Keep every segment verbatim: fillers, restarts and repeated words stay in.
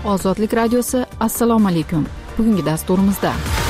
Ozodlik radiosi, assalomu alaykum. Bugungi dasturimizda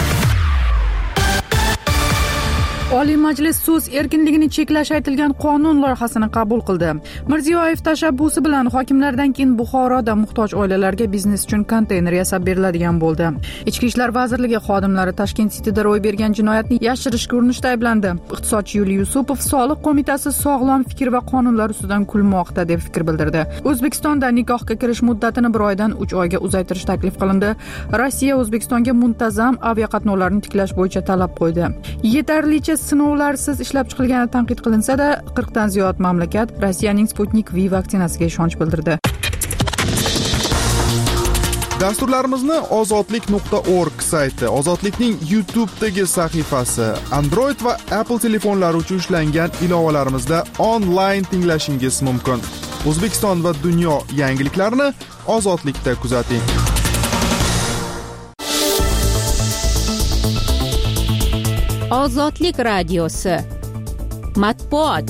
Oliy Majlis so'z erkinligini cheklash aytilgan qonun loyihasini qabul qildi. Mirziyoyev tashabbusi bilan hokimlardan keyin Buxoroda muhtoj oilalarga biznes uchun konteyner yasab beriladigan bo'ldi. Ichki ishlar vazirligi xodimlari Tashkent Cityda ro'y bergan jinoyatni yashirishga urinishda ayblandi. Iqtisodchi Yuliy Yusupov Soliq qo'mitasi sog'lom fikr va qonunlar ustidan kulmoqda deb fikr bildirdi. O'zbekistonda nikohga kirish muddatini bir oydan uch oyga uzaytirish taklif qilindi. Rossiya O'zbekistonga muntazam aviaqatnovlarni tiklash bo'yicha talab qo'ydi. Yetarlicha sinovlarsiz ishlab chiqilgani tanqid qilinsa-da, qirqdan ziyod mamlakat Rossiyaning Sputnik V vaksinasiga ishonch bildirdi. Dasturlarimizni ozodlik nuqta org sayti, Ozodlikning YouTube'dagi sahifasi, Android va Apple telefonlari uchun ishlangan ilovalarimizda onlayn tinglashingiz mumkin. O'zbekiston va dunyo yangiliklarini Ozodlikda kuzating. Ozodlik radiosi. Matbuot.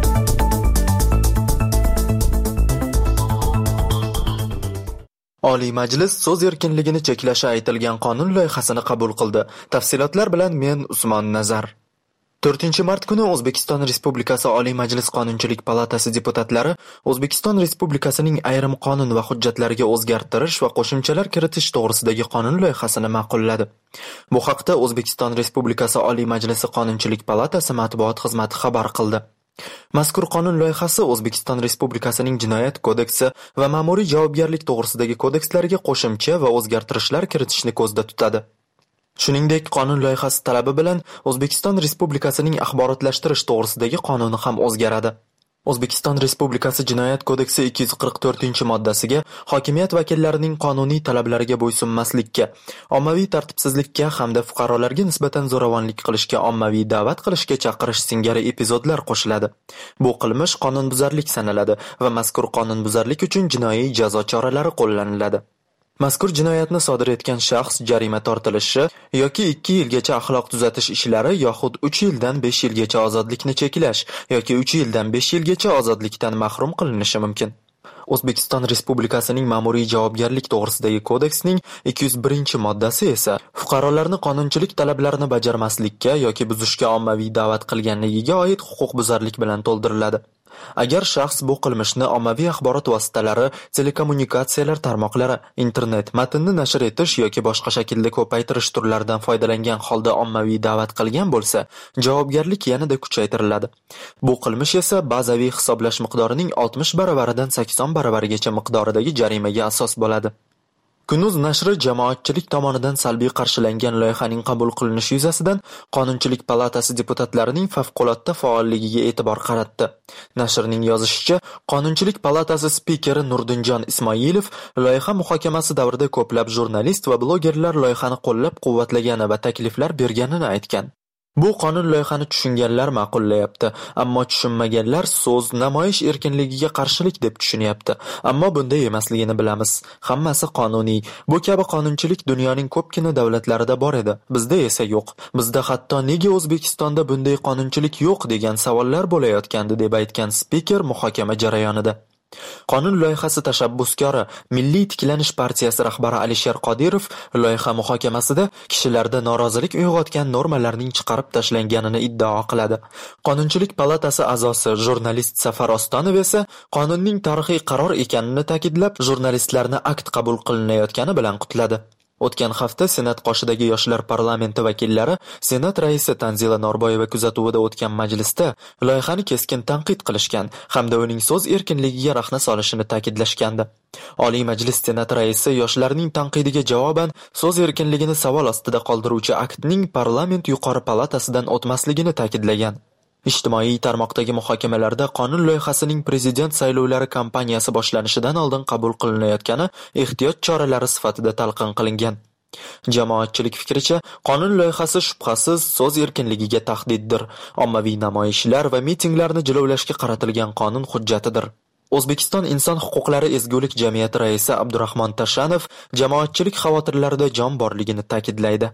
Oliy Majlis so'z erkinligini cheklashi aytilgan qonun loyihasini qabul qildi. Tafsilotlar bilan men Usmon Nazar. to'rtinchi mart kuni O'zbekiston Respublikasi Oliy Majlis Qonunchilik palatasi deputatlari O'zbekiston Respublikasining ayrim qonun va hujjatlariga o'zgartirish va qo'shimchalar kiritish to'g'risidagi qonun loyihasini ma'qulladi. Bu haqda O'zbekiston Respublikasi Oliy Majlisi Qonunchilik palatasi matbuot xizmati xabar qildi. Mazkur qonun loyihasi O'zbekiston Respublikasining Jinoyat kodeksi va ma'muriy javobgarlik to'g'risidagi kodekslariga qo'shimcha va o'zgartirishlar kiritishni ko'zda tutadi. Shuningdek, qonun loyihasi talabi bilan O'zbekiston Respublikasining axborotlashtirish to'g'risidagi qonuni ham o'zgaradi. O'zbekiston Respublikasi Jinoyat kodeksi ikki yuz qirq to'rtinchi moddasiga hokimiyat vakillarining qonuniy talablariga bo'ysunmaslikka, ommaviy tartibsizlikka hamda fuqarolarga nisbatan zo'ravonlik qilishga, ommaviy da'vat qilishga chaqirish singari epizodlar qo'shiladi. Bu qilmish qonunbuzarlik sanaladi va mazkur qonunbuzarlik uchun jinoiy jazo choralari qo'llaniladi. Mazkur jinoyatni sodir etgan shaxs jarima tortilishi yoki ikki yilgacha axloq tuzatish ishlari yoxud uch yildan besh yilgacha ozodlikni cheklash yoki uch yildan besh yilgacha ozodlikdan mahrum qilinishi mumkin. O'zbekiston Respublikasining ma'muriy javobgarlik to'g'risidagi kodeksning ikki yuz birinchi moddasi esa fuqarolarni qonunchilik talablarini bajarmaslikka yoki buzishga ommaviy da'vat qilganligiga oid huquqbuzarlik bilan to'ldiriladi. Agar shaxs bu qilmishni ommaviy axborot vositalari, telekommunikatsiyalar tarmoqlari, internet, matnni nashr etish yoki boshqa shaklda ko'paytirish turlaridan foydalangan holda ommaviy da'vat qilgan bo'lsa, javobgarlik yanada kuchaytiriladi. Bu qilmish esa bazaviy hisoblash miqdorining oltmish baravaridan sakson baravarigacha miqdoridagi jarimaga asos bo'ladi. Kunuz nashri jamoatchilik tomonidan salbiy qarshilangan loyihaning qabul qilinishi yuzasidan Qonunchilik palatasi deputatlarining favqulodda faolligiga e'tibor qaratdi. Nashrning yozishicha, Qonunchilik palatasi spikeri Nurdinjon Ismoilov loyiha muhokamasi davrida ko'plab jurnalist va blogerlar loyihani qo'llab-quvvatlagani va takliflar berganini aytgan. Bu qonun loyihani tushunganlar ma'qullayapti, ammo tushunmaganlar so'z, namoyish erkinligiga qarshilik deb tushunyapti. Ammo bunday emasligini bilamiz. Hammasi qonuniy. Bu kabi qonunchilik dunyoning ko'pgina davlatlarida bor edi. Bizda esa yo'q. Bizda hatto nega O'zbekistonda bunday qonunchilik yo'q degan savollar bo'layotgandi deb aytgan spiker muhokama jarayonida. Qonun loyihasi tashabbuskori Milliy tiklanish partiyasi rahbari Alisher Qodirov loyiha muhokamasida kishilarda norozilik uyg'otgan normalarning chiqarib tashlanganini iddao qiladi. Qonunchilik palatasi a'zosi jurnalist Safar Ostonov esa qonunning tarixiy qaror ekanini ta'kidlab, jurnalistlarni akt qabul qilinayotgani bilan qutladi. O'tgan hafta Senat qoshidagi yoshlar parlamenti vakillari Senat raisi Tanzila Norboyeva kuzatuvida o'tgan majlisda loyihani keskin tanqid qilishgan hamda uning so'z erkinligiga rahna solishini ta'kidlashgandi. Oliy Majlis Senat raisi yoshlarning tanqidiga javoban so'z erkinligini savol ostida qoldiruvchi aktning parlament yuqori palatasidan o'tmasligini ta'kidlagan. Ijtimoiy tarmoqdagi muhokamalarda qonun loyihasining prezident saylovlari kampaniyasi boshlanishidan oldin qabul qilinayotgani ehtiyot choralari sifatida talqin qilingan. Jamoatchilik fikricha, qonun loyihasi shubhasiz so'z erkinligiga tahdiddir. Ommaviy namoyishlar va mitinglarni jilovlashga qaratilgan qonun hujjatidir. O'zbekiston inson huquqlari ezgulik jamiyati raisi Abdurahmon Tashanov jamoatchilik xavotirlarida jon borligini ta'kidlaydi.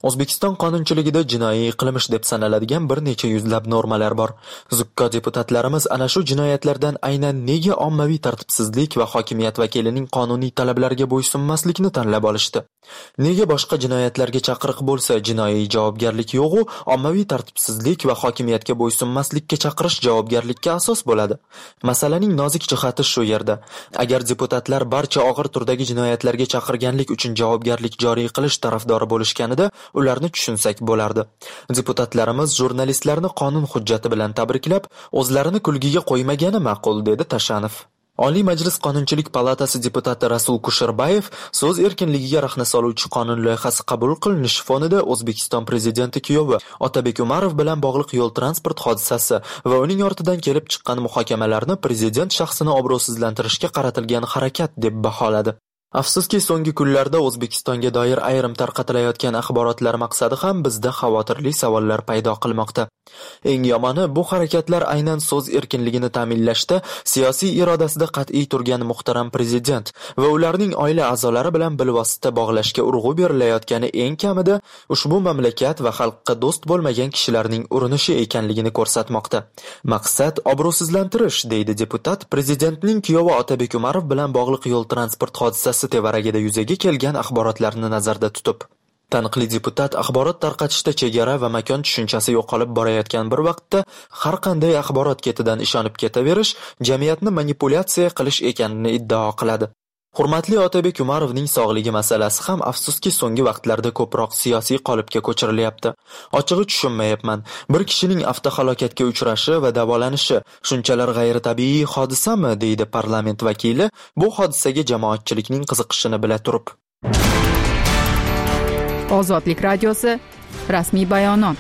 O'zbekiston qonunchiligida jinoiy qilmish deb sanaladigan bir necha yuzlab normalar bor. Zukko deputatlarimiz ana shu jinoyatlardan aynan nega ommaviy tartibsizlik va hokimiyat vakilining qonuniy talablariga bo'ysunmaslikni tanlab olishdi? Nega boshqa jinoyatlarga chaqiriq bo'lsa, jinoiy javobgarlik yo'q-u, ommaviy tartibsizlik va hokimiyatga bo'ysunmaslikka chaqirish javobgarlikka asos bo'ladi? Masalaning nozik jihati shu yerda. Agar deputatlar barcha og'ir turdagi jinoyatlarga chaqirganlik uchun javobgarlik joriy qilish tarafdori bo'lishganida, ularni tushunsak bo'lardi. Deputatlarimiz jurnalistlarni qonun hujjati bilan tabriklab, o'zlarini kulgiga qo'ymagani ma'qul, dedi Tashanov. Oliy Majlis Qonunchilik palatasi deputati Rasul Kusherbayev so'z erkinligiga rahna soluvchi qonun loyihasi qabul qilinishi fonida O'zbekiston prezidenti kuyovi Otabek Umarov bilan bog'liq yo'l transport hodisasi va uning ortidan kelib chiqqan muhokamalarni prezident shaxsini obro'sizlantirishga qaratilgan harakat deb baholadi. Afsuski, so'nggi kunlarda O'zbekistonga doir ayrim tarqatilayotgan axborotlar maqsadi ham bizda xavotirli savollar paydo qilmoqda. Eng yomoni, bu harakatlar aynan so'z erkinligini ta'minlashda siyosiy irodasida qat'iy turgan muhtaram prezident va ularning oila a'zolari bilan bilvosita bog'lashga urg'u berilayotgani eng kamida ushbu mamlakat va xalqqa do'st bo'lmagan kishilarning urinishi ekanligini ko'rsatmoqda. Maqsad obro'sizlantirish, deydi deputat prezidentning kuyovi Otabek Umarov bilan bog'liq yo'l transport hodisasi tevaragida yuzaga kelgan axborotlarni nazarda tutib. Taniqli deputat axborot tarqatishda chegara va makon tushunchasi yo'qolib borayotgan bir vaqtda har qanday axborot ketidan ishonib ketaverish jamiyatni manipulyatsiya qilish ekanini iddao qiladi. Hurmatli Otabek Umarovning sog'ligi masalasi ham afsuski so'nggi vaqtlarda ko'proq siyosiy qolipga ko'chirilyapti. Ochig'i tushunmayapman. Bir kishining avtohalokatga uchrashi va davolanishi shunchalar g'ayritabiiy hodisami, deydi parlament vakili, bu hodisaga jamoatchilikning qiziqishini bila turib. Ozodlik radiosi rasmiy bayonot.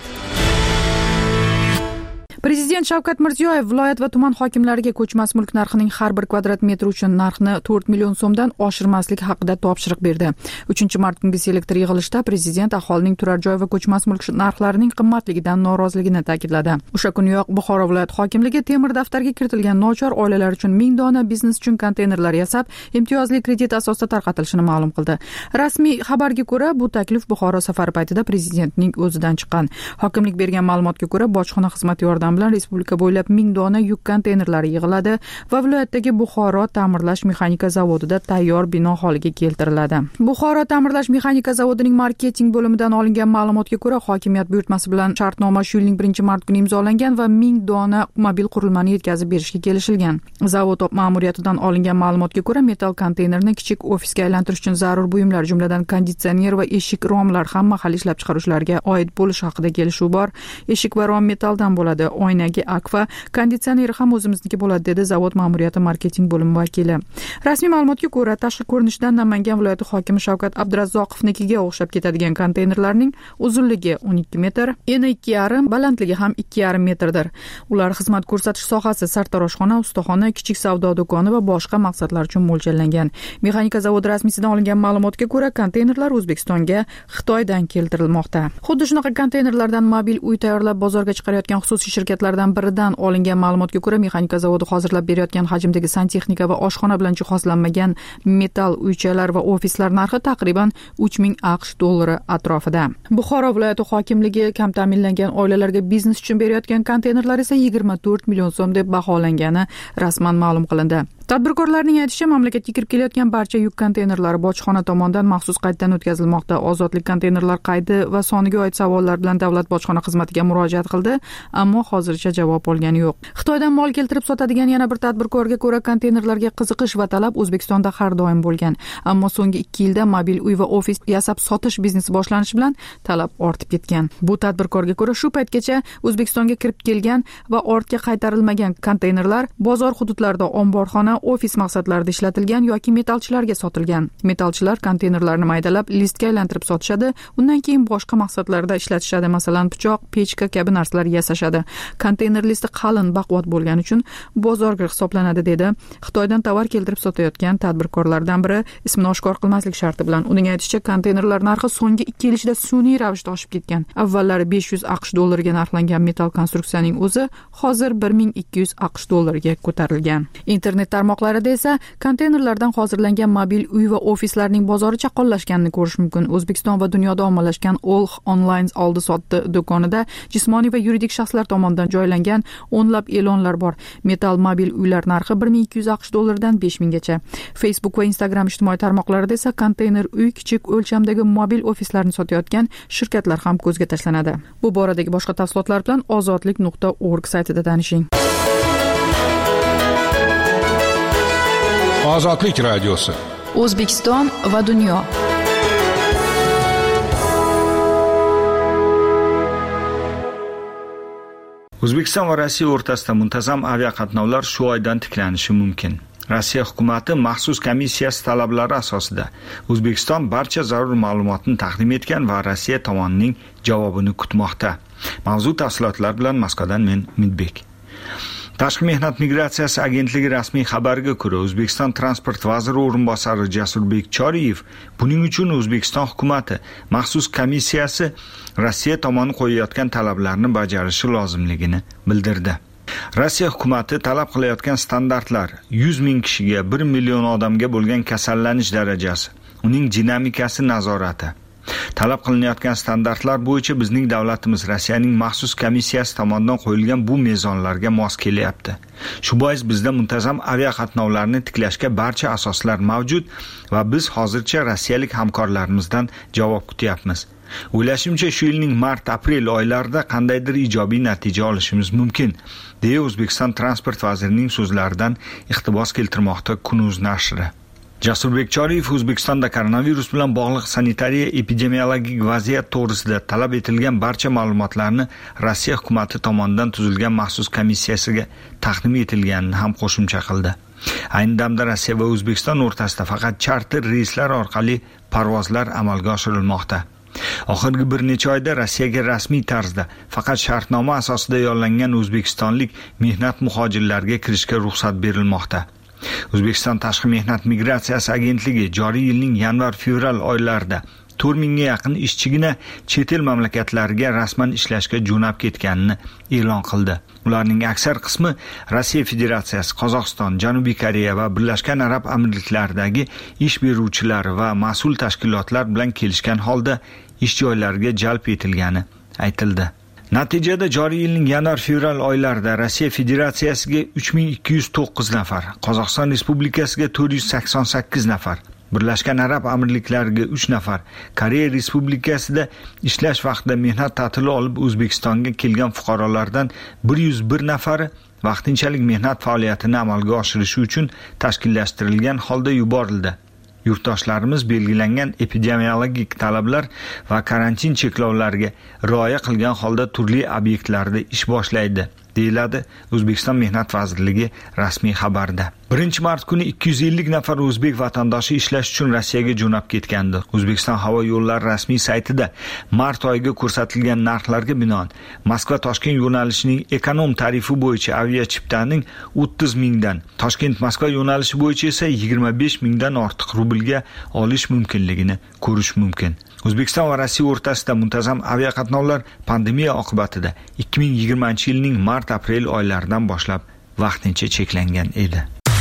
Prezident Shavkat Mirziyoyev viloyat va tuman hokimlariga ko'chmas mulk narxining har bir kvadrat metr uchun narxni to'rt million so'mdan oshirmaslik haqida topshiriq berdi. uchinchi mart kungi selektor yig'ilishida prezident aholining turar joy va ko'chmas mulk narxlarining qimmatligidan noroziligini ta'kidladi. O'sha kuniyoq Buxoro viloyat hokimligi temir daftarga kiritilgan nochor oilalar uchun ming dona biznes uchun konteynerlar yasab, imtiyozli kredit asosida tarqatilishini ma'lum qildi. Rasmiy xabarga ko'ra, bu taklif Buxoro safari paytida prezidentning o'zidan chiqqan. Hokimlik bergan ma'lumotga ko'ra, bojxona xizmati yordamida bilan respublika bo'ylab ming dona yuk konteynerlari yig'iladi va viloyatdagi Buxoro ta'mirlash mexanika zavodida tayyor bino holiga keltiriladi. Buxoro ta'mirlash mexanika zavodining marketing bo'limidan olingan ma'lumotga ko'ra, hokimiyat buyurtmasi bilan shartnoma shu yilning birinchi mart kuni imzolangan va ming dona mobil qurilmani yetkazib berishga kelishilgan. Zavod ma'muriyatidan olingan ma'lumotga ko'ra, metal konteynerni kichik ofisga aylantirish uchun zarur buyumlar, jumladan konditsioner va eshik romlar ham mahalliy ishlab chiqaruvchilarga oid bo'lishi haqida kelishuv bor. Eshik va rom metaldan bo'ladi. Oynagi akfa konditsioneri ham o'zimizniki bo'ladi, dedi zavod ma'muriyati marketing bo'limi vakili. Rasmiy ma'lumotga ko'ra, tashqi ko'rinishdan Namangan viloyati hokimi Shavkat Abdurazzoqovnikiga o'xshab ketadigan konteynerlarning uzunligi o'n ikki metr, eni ikki yarim, balandligi ham ikki yarim metrdir. Ular xizmat ko'rsatish sohasi, sartaroshxona, ustaxona, kichik savdo do'koni va boshqa maqsadlar uchun mo'ljallangan. Mexanika zavodi rasmiysidan olingan ma'lumotga ko'ra, konteynerlar O'zbekistonga Xitoydan keltirilmoqda. Xuddi shunaqa konteynerlardan mobil uy tayyorlab bozorga chiqarayotgan xususiy shirkatlardan biridan olingan ma'lumotga ko'ra, mexanika zavodi hozirlab berayotgan hajmdagi santexnika va oshxona bilan jihozlanmagan metal uychalar va ofislar narxi taqriban uch ming aqsh dollari atrofida. Buxoro viloyati hokimligi kam ta'minlangan oilalarga biznes uchun berayotgan konteynerlar esa yigirma to'rt million so'm deb baholangani rasman ma'lum qilindi. Tadbirkorlarning aytishicha, mamlakatga kirib kelayotgan barcha yuk konteynerlari bojxona tomonidan maxsus qayddan o'tkazilmoqda. Ozodlik konteynerlar qaydi va soniga oid savollar bilan davlat bojxona xizmatiga murojaat qildi, ammo hozircha javob olgani yo'q. Xitoydan mol keltirib sotadigan yana bir tadbirkorga ko'ra, konteynerlarga qiziqish va talab O'zbekistonda har doim bo'lgan. Ammo so'nggi ikki yilda mobil uy va ofis yasab sotish biznesi boshlanishi bilan talab ortib ketgan. Bu tadbirkorga ko'ra, shu paytgacha O'zbekistonga kirib kelgan va ortga qaytarilmagan konteynerlar bozor hududlarida omborxona, ofis maqsadlarida ishlatilgan yoki metalchilarga sotilgan. Metalchilar konteynerlarni maydalab, listga aylantirib sotishadi, undan keyin boshqa maqsadlarda ishlatishadi, masalan, pichoq, pechka kabi narsalar yasashadi. Konteyner listi qalin, baquvvat bo'lgani uchun bozorga hisoblanadi, dedi Xitoydan tovar keltirib sotayotgan tadbirkorlardan biri, ismini oshkor qilmaslik sharti bilan. Uning aytishicha, konteynerlar narxi so'nggi ikki yil ichida sun'iy ravishda oshib ketgan. Avvallari besh yuz aqsh dollariga narxlangan metal konstruksiyaning o'zi hozir bir ming ikki yuz aqsh dollariga ko'tarilgan. Internet tarmoqlarida esa konteynerlardan hozirlangan mobil uy va ofislarning bozori chaqqonlashganini ko'rish mumkin. O'zbekiston va dunyoda ommalashgan Olx Online oldi-sotdi do'konida jismoniy va yuridik shaxslar tomonidan joylangan o'nlab e'lonlar bor. Metal mobil uylar narxi bir ming ikki yuz aqsh dollaridan besh minggacha. Facebook va Instagram ijtimoiy tarmoqlarida esa konteyner uy, kichik o'lchamdagi mobil ofislarni sotayotgan shirkatlar ham ko'zga tashlanadi. Bu boradagi boshqa tafsilotlar bilan ozodlik nuqta org saytida tanishing. Ozodlik radiosi. O'zbekiston va dunyo. O'zbekiston va Rossiya o'rtasida muntazam aviaqatnovlar shu oydan tiklanishi mumkin. Rossiya hukumati maxsus komissiyasi talablari asosida O'zbekiston barcha zarur ma'lumotni taqdim etgan va Rossiya tomonining javobini kutmoqda. Mavzu tafsilotlar bilan Moskvadan men Umidbek. Tashqi mehnat migratsiyasi agentligi rasmiy xabariga ko'ra, O'zbekiston transport vaziri o'rinbosari Jasurbek Choriyev buning uchun O'zbekiston hukumati maxsus komissiyasi Rossiya tomoni qo'yayotgan talablarni bajarishi lozimligini bildirdi. Rossiya hukumati talab qilayotgan standartlar yuz ming kishiga bir million odamga bo'lgan kasallanish darajasi, uning dinamikasi nazorati. Talab qilinayotgan standartlar bo'yicha bizning davlatimiz Rossiyaning maxsus komissiyasi tomonidan qo'yilgan bu mezonlarga mos kelyapti. Shu bois bizda muntazam aviaqatnovlarni tiklashga barcha asoslar mavjud va biz hozircha rossiyalik hamkorlarimizdan javob kutyapmiz. O'ylashimcha shu yilning mart-aprel oylarida qandaydir ijobiy natija olishimiz mumkin, deya O'zbekiston transport vazirining so'zlaridan iqtibos keltirmoqda Kunuz nashri. Jasurbek Choriyev O'zbekistonda koronavirus bilan bog'liq sanitariya epidemiologik vaziyat to'g'risida talab etilgan barcha ma'lumotlarni Rossiya hukumati tomonidan tuzilgan maxsus komissiyasiga taqdim etilganini ham qo'shimcha qildi. Ayni damda Rossiya va O'zbekiston o'rtasida faqat charter reyslar orqali parvozlar amalga oshirilmoqda. Oxirgi bir necha oyda Rossiyaga rasmiy tarzda faqat shartnoma asosida yollangan o'zbekistonlik mehnat muhojirlarga kirishga ruxsat berilmoqda. O'zbekiston Tashqi mehnat migratsiyasi agentligi joriy yilning yanvar-fevral oylarida to'rt mingga yaqin ishchigina chet el mamlakatlariga rasman ishlashga jo'nab ketganini e'lon qildi. Ularning aksar qismi Rossiya Federatsiyasi, Qozog'iston, Janubiy Koreya va Birlashgan Arab Amirliklaridagi ish beruvchilar va mas'ul tashkilotlar bilan kelishgan holda ish joylariga jalb etilgani aytildi. Natijada joriy yilning yanvar-fevral oylarida Rossiya Federatsiyasiga uch ming ikki yuz to'qqiz nafar, Qozog'iston Respublikasiga to'rt yuz sakson sakkiz nafar, Birlashgan Arab Amirliklariga uch nafar, Koreya Respublikasida ishlash vaqtida mehnat ta'tili olib O'zbekistonga kelgan fuqarolardan bir yuz bir nafari vaqtinchalik mehnat faoliyatini amalga oshirishi uchun tashkillashtirilgan holda yuborildi. Yurtdoshlarimiz belgilangan epidemiologik talablar va karantin cheklovlariga rioya qilgan holda turli obyektlarda ish boshlaydi, deyiladi O'zbekiston Mehnat vazirligi rasmiy xabarida. birinchi mart kuni ikki yuz ellik nafar o'zbek vatandoshi ishlash uchun Rossiyaga jo'nab ketgandi. O'zbekiston havo yo'llari rasmiy saytida mart oyiga ko'rsatilgan narxlarga binoan Moskva-Toshkent yo'nalishining ekonom tarifi bo'yicha aviachiptaning o'ttiz mingdan, Toshkent-Moskva yo'nalishi bo'yicha esa yigirma besh mingdan ortiq rublga olish mumkinligini ko'rish mumkin. O'zbekiston va Rossiya o'rtasida muntazam aviaqatnovlar pandemiya oqibatida ikki ming yigirmanchi yilning mart-aprel oylaridan boshlab vaqtincha cheklangan edi.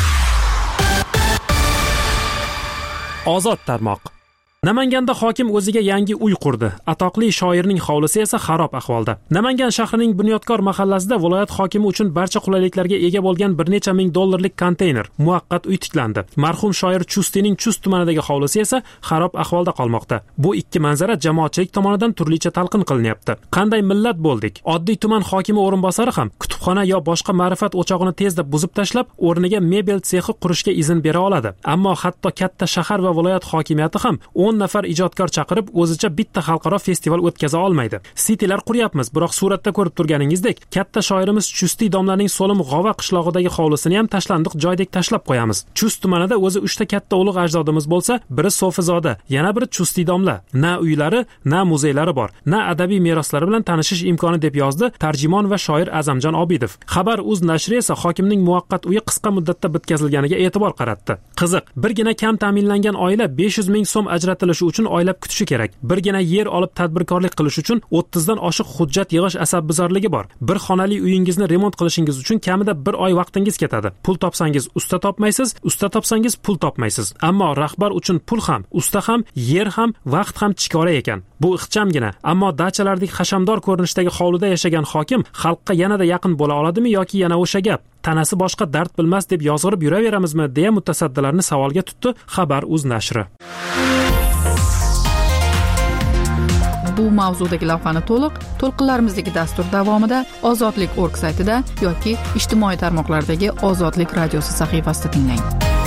Ozod tarmoq. Namanganda hokim o'ziga yangi uy qurdi. Atoqli shoirning hovlisi esa xarob ahvolda. Namangan shahrining Bunyodkor mahallasida viloyat hokimi uchun barcha qulayliklarga ega bo'lgan bir necha ming dollarlik konteyner, muvaqqat uy tiklandi. Marhum shoir Chustining Chust tumanidagi hovlisi esa xarob ahvolda qolmoqda. Bu ikki manzara jamoatchilik tomonidan turlicha talqin qilinyapti. Qanday millat bo'ldik? Oddiy tuman hokimi o'rinbosari ham kutubxona yo boshqa ma'rifat o'chog'ini tezda buzib tashlab, o'rniga mebel sexi qurishga izn bera oladi. Ammo hatto katta shahar va viloyat hokimiyati ham o'n nafar ijodkor chaqirib o'zicha bitta xalqaro festival o'tkaza olmaydi. Sitilar quryapmiz, biroq suratda ko'rib turganingizdek, katta shoirimiz Chusti domlaning So'lim G'ova qishlog'idagi hovlisini ham tashlandiq joydek tashlab qo'yamiz. Chust tumanida o'zi uchta katta ulug' ajdodimiz bo'lsa, biri Sofizoda, yana biri Chusti domla. Na uylari, na muzeylari bor, na adabiy meroslari bilan tanishish imkoni, deb yozdi tarjimon va shoir Azamjon Obidov. Xabar uz nashri esa hokimning muvaqqat uyi qisqa muddatda bitkazilganiga e'tibor qaratdi. Qiziq, birgina kam ta'minlangan oila besh yuz ming so'm ajratib yaratilishi uchun oylab kutishi kerak. Birgina yer olib tadbirkorlik qilish uchun o'ttiz dan oshiq hujjat yig'ish asabbuzarligi bor. Bir xonali uyingizni remont qilishingiz uchun kamida bir oy vaqtingiz ketadi. Pul topsangiz usta topmaysiz, usta topsangiz pul topmaysiz. Ammo rahbar uchun pul ham, usta ham, yer ham, vaqt ham chikora ekan. Bu ixchamgina, ammo dachalardek hashamdor ko'rinishdagi hovlida yashagan hokim xalqqa yanada yaqin bo'la oladimi yoki yana o'sha gap tanasi boshqa dard bilmas deb yozg'irib yuraveramizmi deya mutasaddilarni savolga tutdi Xabar uz nashri. Bu mavzudagi lavhani to'liq to'lqinlarimizdagi dastur davomida ozodlik nokta org saytida yoki ijtimoiy tarmoqlardagi Ozodlik radiosi sahifasida tinglang.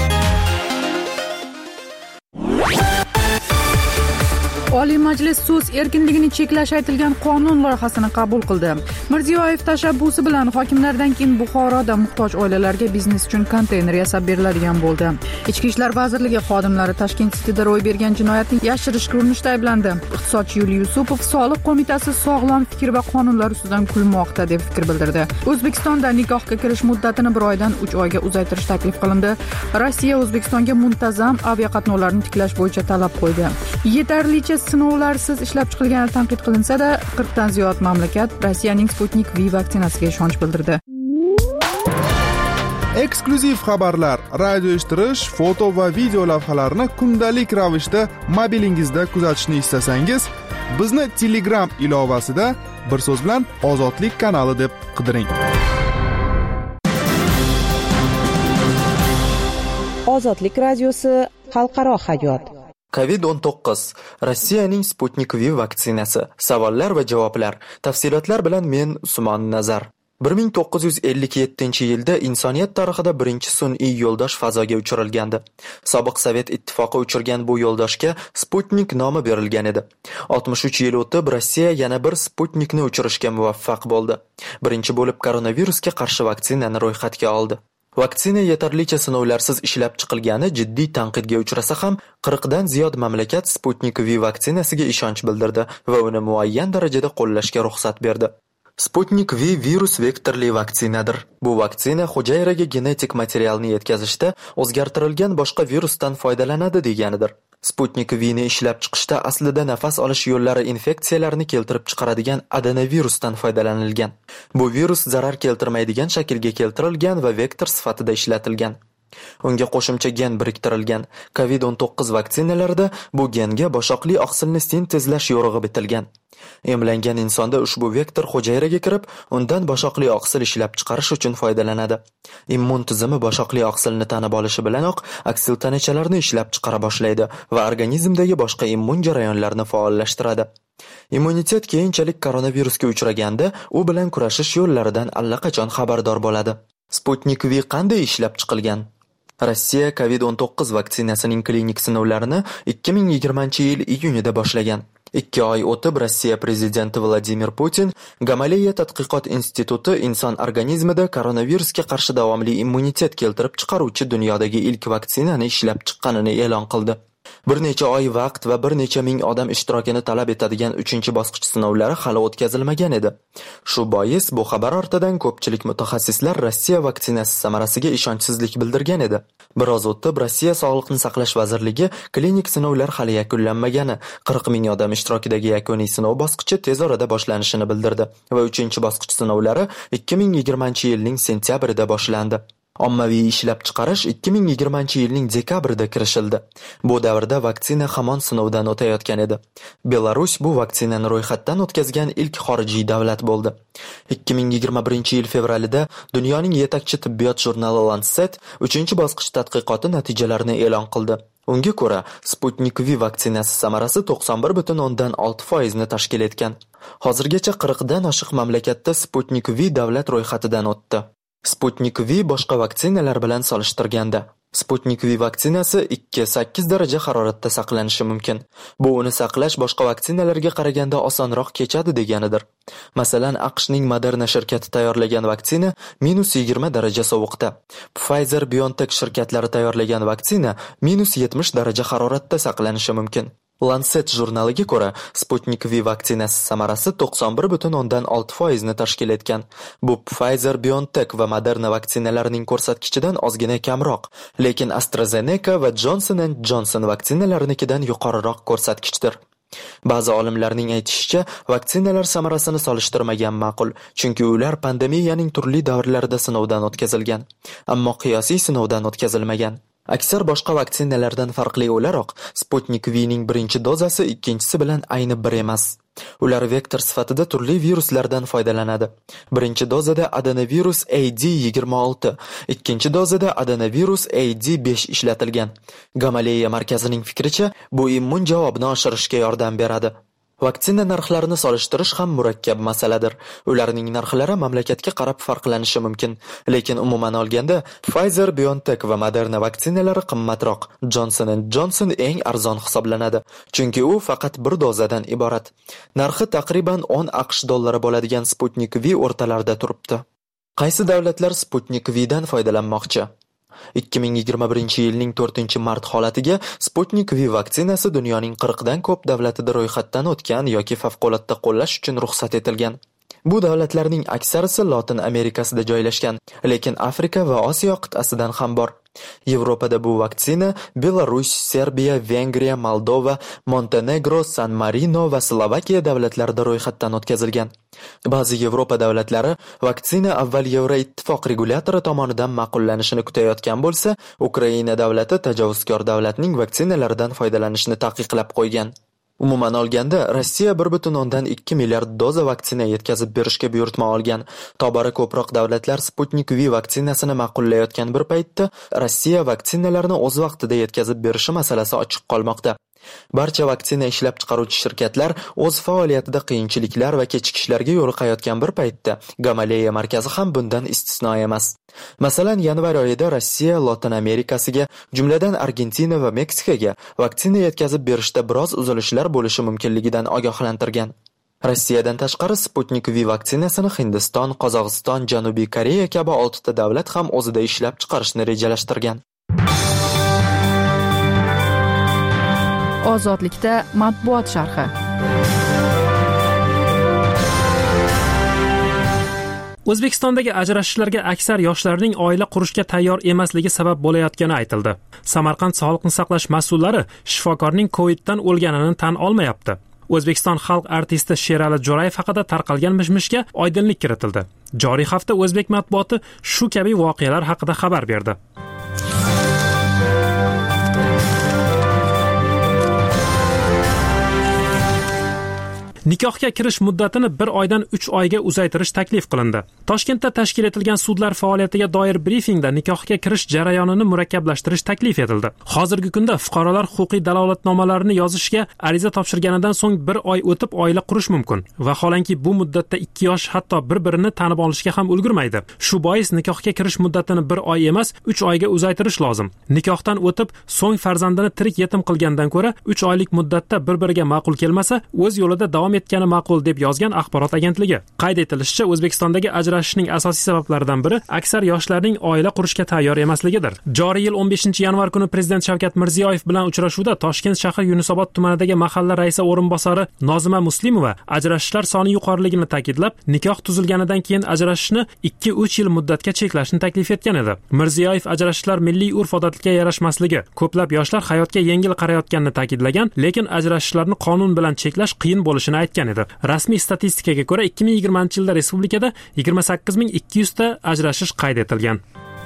Oliy Majlis so'z erkinligini cheklash aytilgan qonun loyihasini qabul qildi. Mirziyoyev tashabbusi bilan hokimlardan keyin Buxoroda muhtoj oilalarga biznes uchun konteyner yasab beriladigan bo'ldi. Ichki ishlar vazirligi xodimlari Tashkent Cityda ro'y bergan jinoyatni yashirishga urinishda ayblandi. Iqtisodchi Yuliy Yusupov Soliq qo'mitasi sog'lom fikr va qonunlar ustidan kulmoqda deb fikr bildirdi. O'zbekistonda nikohga kirish muddatini bir oydan uch oyga uzaytirish taklif qilindi. Rossiya O'zbekistonga muntazam aviaqatnovlarni tiklash bo'yicha talab qo'ydi. Yetarlicha sinovlarsiz ishlab chiqilgani tanqid qilinsa-da, qirqdan ziyod mamlakat Rossiyaning Sputnik V vaksinasiga ishonch bildirdi. Eksklyuziv xabarlar, radio eshittirish, foto va video lavhalarni kundalik ravishda mobilingizda kuzatishni istasangiz, bizni Telegram ilovasida bir so'z bilan Ozodlik kanali deb qidiring. Ozodlik radiosi xalqaro hayot. covid o'n to'qqiz Rossiyaning Sputnik V vaksinasi. Savollar va javoblar. Tafsilotlar bilan men Usmon Nazar. bir ming to'qqiz yuz ellik yettinchi yilda insoniyat tarixida birinchi sun'iy yo'ldosh fazoga uchirilgandi. Sobiq Sovet ittifoqi uchirgan bu yo'ldoshga Sputnik nomi berilgan edi. oltmish uch yil o'tib Rossiya yana bir Sputnikni uchirishga muvaffaq bo'ldi. Birinchi bo'lib koronavirusga qarshi vaksinani ro'yxatga oldi. Vaksina yetarlicha sinovlarsiz ishlab chiqilgani jiddiy tanqidga uchrasa ham, qirq dan ziyod mamlakat Sputnik V vaksinasiga ishonch bildirdi va uni muayyan darajada qo'llashga ruxsat berdi. Sputnik V virus vektorli vaksinadir. Bu vaksina hujayraga genetik materialni yetkazishda o'zgartirilgan boshqa virusdan foydalanadi deganidir. Sputnik V ni ishlab chiqishda aslida nafas olish yo'llari infeksiyalarni keltirib chiqaradigan adenovirusdan foydalanilgan. Bu virus zarar keltirmaydigan shaklga keltirilgan va vektor sifatida ishlatilgan. Unga qo'shimcha gen biriktirilgan. covid o'n to'qqiz vaksinalarida bu genga boshoqli oqsilni sintezlash yo'rig'i bitilgan. Emlangan insonda ushbu vektor hujayraga kirib, undan boshoqli oqsil ishlab chiqarish uchun foydalanadi. Immun tizimi boshoqli oqsilni tanib olishi bilanoq aksiltanachalarni ishlab chiqara boshlaydi va organizmdagi boshqa immun jarayonlarni faollashtiradi. Immunitet keyinchalik koronavirusga uchraganda u bilan kurashish yo'llaridan allaqachon xabardor bo'ladi. Sputnik V qanday ishlab chiqilgan? Rossiya covid o'n to'qqiz vaksinasining klinik sinovlarini ikki ming yigirmanchi yil iyunida boshlagan. ikki oy o'tib Rossiya prezidenti Vladimir Putin Gamaleya tadqiqot instituti inson organizmida koronavirusga qarshi davomli immunitet keltirib chiqaruvchi dunyodagi ilk vaksinani ishlab chiqqanini e'lon qildi. Bir necha oy vaqt va bir necha ming odam ishtirokini talab etadigan uchinchi bosqich sinovlari hali o'tkazilmagan edi. Shu bois bu xabar ortidan ko'pchilik mutaxassislar Rossiya vaksinasi samarasiga ishonchsizlik bildirgan edi. Biroz o'tib Rossiya Sog'liqni saqlash vazirligi klinik sinovlar hali yakunlanmagani, qirq ming odam ishtirokidagi yakuniy sinov bosqichi tez orada boshlanishini bildirdi va uchinchi bosqich sinovlari ikki ming yigirmanchi yilning sentyabrida boshlandi. Ommaviy ishlab chiqarish ikki ming yigirmanchi yilning dekabrida kirishildi. Bu davrda vaksina hamon sinovdan o'tayotgan edi. Belarus bu vaksinani ro'yxatdan o'tkazgan ilk xorijiy davlat bo'ldi. ikki ming yigirma birinchi yil fevralida dunyoning yetakchi tibbiyot jurnali Lancet uchinchi bosqich tadqiqoti natijalarini e'lon qildi. Unga ko'ra, Sputnik V vaksinasi samarasi to'qson bir butun o'ndan olti foiz ni tashkil etgan. Hozirgacha qirq dan oshiq mamlakatda Sputnik V davlat ro'yxatidan o'tdi. Sputnik V boshqa vaksinalar bilan solishtirganda Sputnik V vaksinasi ikki sakkiz daraja haroratda saqlanishi mumkin. Bu uni saqlash boshqa vaksinalarga qaraganda osonroq kechadi deganidir. Masalan, AQShning Moderna shirkati tayyorlagan vaksina minus yigirma daraja sovuqda. Pfizer-BioNTech shirkatlari tayyorlagan vaksina minus yetmish daraja haroratda saqlanishi mumkin. Lancet jurnaliga ko'ra, Sputnik V vaksinasi samarasi to'qson bir butun o'ndan olti foiz ni tashkil etgan. Bu Pfizer-BioNTech va Moderna vaksinalarining ko'rsatkichidan ozgina kamroq, lekin AstraZeneca va Johnson and Johnson vaksinalarikidan yuqoriroq ko'rsatkichdir. Ba'zi olimlarning aytishicha, vaksinalar samarasini solishtirmagan ma'qul, chunki ular pandemiyaning turli davrlarida sinovdan o'tkazilgan, ammo qiyosiy sinovdan o'tkazilmagan. Aksar boshqa vaksinalardan farqli o'laroq, Sputnik V'ning birinchi dozasi ikkinchisi bilan ayni bir emas. Ular vektor sifatida turli viruslardan foydalanadi. Birinchi dozada adenovirus A D yigirma olti, ikkinchi dozada adenovirus A D besh ishlatilgan. Gamaleya markazining fikricha, bu immun javobni oshirishga yordam beradi. Vaksina narxlarini solishtirish ham murakkab masaladir. Ularning narxlari mamlakatga qarab farqlanishi mumkin, lekin umuman olganda Pfizer, BioNTech va Moderna vaksinalari qimmatroq. Johnson and Johnson eng arzon hisoblanadi, chunki u faqat bir dozadan iborat. Narxi taqriban o'n AQSh dollari bo'ladigan Sputnik V o'rtalarida turibdi. Qaysi davlatlar Sputnik V'dan foydalanmoqchi? ikki ming yigirma birinchi yilning to'rtinchi mart holatiga Sputnik V vaksinasi dunyoning qirq dan ko'p davlatida ro'yxatdan o'tgan yoki favqulodda qo'llash uchun ruxsat etilgan. Bu davlatlarning aksarisi Lotin Amerikasida joylashgan, lekin Afrika va Osiyo qit'asidan ham bor. Yevropada bu vaksina Belarus, Serbiya, Vengriya, Moldova, Montenegro, San Marino va Slovakiya davlatlarida ro'yxatdan o'tkazilgan. Ba'zi Yevropa davlatlari vaksina avval Yevroittifoq regulyatori tomonidan ma'qullanishini kutayotgan bo'lsa, Ukraina davlati tajovuzkor davlatning vaksinalaridan foydalanishni taqiqlab qo'ygan. Umuman olganda, Rossiya bir butun o'ndan ikki milliard doza vaksina yetkazib berishga buyurtma olgan. Tobora ko'proq davlatlar Sputnik V vaksinasini ma'qullayotgan bir paytda Rossiya vaksinalarni o'z vaqtida yetkazib berishi masalasi ochiq qolmoqda. Barcha vaksina ishlab chiqaruvchi shirkatlar o'z faoliyatida qiyinchiliklar va kechikishlarga yo'liqayotgan bir paytda Gamaleya markazi ham bundan istisno emas. Masalan, yanvar oyida Rossiya Lotin Amerikasiga, jumladan Argentina va Meksikaga vaksina yetkazib berishda biroz uzilishlar bo'lishi mumkinligidan ogohlantirgan. Rossiyadan tashqari Sputnik V vaksinasini Hindiston, Qozog'iston, Janubiy Koreya kabi oltita davlat ham o'zida ishlab chiqarishni rejalashtirgan. Ozodlikda matbuot sharhi. O'zbekistondagi ajrashishlarga aksar yoshlarning oila qurishga tayyor emasligi sabab bo'layotgani aytildi. Samarqand sog'liqni saqlash mas'ullari shifokorning Coviddan o'lganini tan olmayapti. O'zbekiston xalq artisti Sherali Jo'rayev haqida tarqalgan mishmishga oydinlik kiritildi. Joriy hafta o'zbek matbuoti shu kabi voqealar haqida xabar berdi. Nikohga kirish muddatini bir oydan uch oyga uzaytirish taklif qilindi. Toshkentda tashkil etilgan sudlar faoliyatiga doir brifingda nikohga kirish jarayonini murakkablashtirish taklif etildi. Hozirgi kunda fuqarolar huquqiy dalolatnomalarini yozishga ariza topshirganidan so'ng bir oy o'tib oila qurish mumkin. Vaholanki bu muddatda ikki yosh hatto bir-birini tanib olishga ham ulgurmaydi. Shu bois nikohga kirish muddatini bir oy emas, uch oyga uzaytirish lozim. Nikohdan o'tib, so'ng farzandini tirik yetim qilgandan ko'ra uch oylik muddatda bir-biriga ma'qul kelmasa, o'z yo'lida davom etgani ma'qul deb yozgan axborot agentligi. Qayd etilishicha, O'zbekistondagi ajrashishning asosiy sabablaridan biri aksar yoshlarning oila qurishga tayyor emasligidir. Joriy yil o'n beshinchi yanvar kuni Prezident Shavkat Mirziyoyev bilan uchrashuvda Toshkent shahar Yunusobod tumanidagi mahalla raisi o'rinbosari Nozima Muslimova ajrashishlar soni yuqoriligini ta'kidlab, nikoh tuzilganidan keyin ajrashishni ikki uch yil muddatga cheklashni taklif etgan edi. Mirziyoyev ajrashishlar milliy urf-odatga yarashmasligi, ko'plab yoshlar hayotga yengil qarayotganini ta'kidlagan, lekin ajrashishlarni qonun bilan cheklash qiyin bo'lishini aytgan edi. Rasmiy statistikaga ko'ra ikki ming yigirmanchi yilda respublikada yigirma sakkiz ming ikki yuz ta ajrashish qayd etilgan.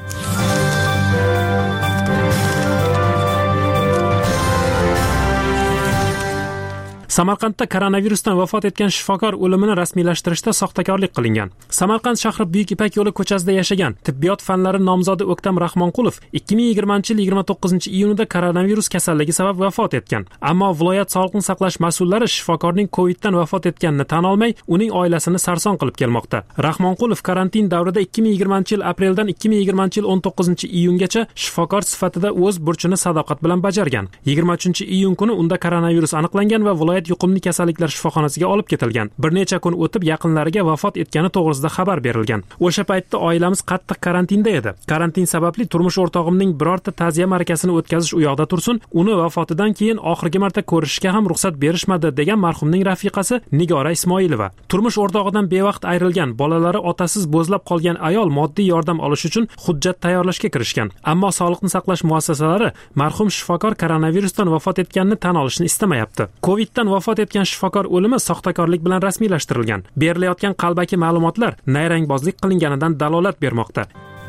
Samarqandda koronavirusdan vafot etgan shifokor o'limini rasmiylashtirishda soxtakorlik qilingan. Samarqand shahri Buyuk Ipak yo'li ko'chasida yashagan tibbiyot fanlari nomzodi O'ktam Rahmonqulov ikki ming yigirmanchi yil yigirma to'qqizinchi iyunida koronavirus kasalligi sabab vafot etgan. Ammo viloyat sog'liqni saqlash mas'ullari shifokorning Coviddan vafot etganini tan olmay, uning oilasini sarson qilib kelmoqda. Rahmonqulov karantin davrida ikki ming yigirmanchi yil apreldan ikki ming yigirmanchi yil o'n to'qqizinchi iyungacha shifokor sifatida o'z burchini sadoqat bilan bajargan. yigirma uchinchi iyun kuni unda koronavirus aniqlangan va viloyat yuqumli kasalliklar shifoxonasiga olib ketilgan. Bir necha kun o'tib yaqinlariga vafot etgani to'g'risida xabar berilgan. O'sha paytda oilamiz qattiq karantinda edi. Karantin sababli turmush o'rtog'imning birorta ta'ziya markasini o'tkazish u yoqda tursin, uni vafotidan keyin oxirgi marta ko'rishishga ham ruxsat berishmadi degan marhumning rafiqasi Nigora Ismoilova. Turmush o'rtog'idan bevaqt ayrilgan, bolalari otasiz bo'zlab qolgan ayol moddiy yordam olish uchun hujjat tayyorlashga kirishgan. Ammo sog'liqni saqlash muassasalari marhum shifokor koronavirusdan vafot etganini tan olishni istamayapti. Coviddan vafot etgan shifokor o'limi soxtakorlik bilan rasmiylashtirilgan. Berilayotgan qalbaki ma'lumotlar nayrangbozlik qilinganidan dalolat bermoqda.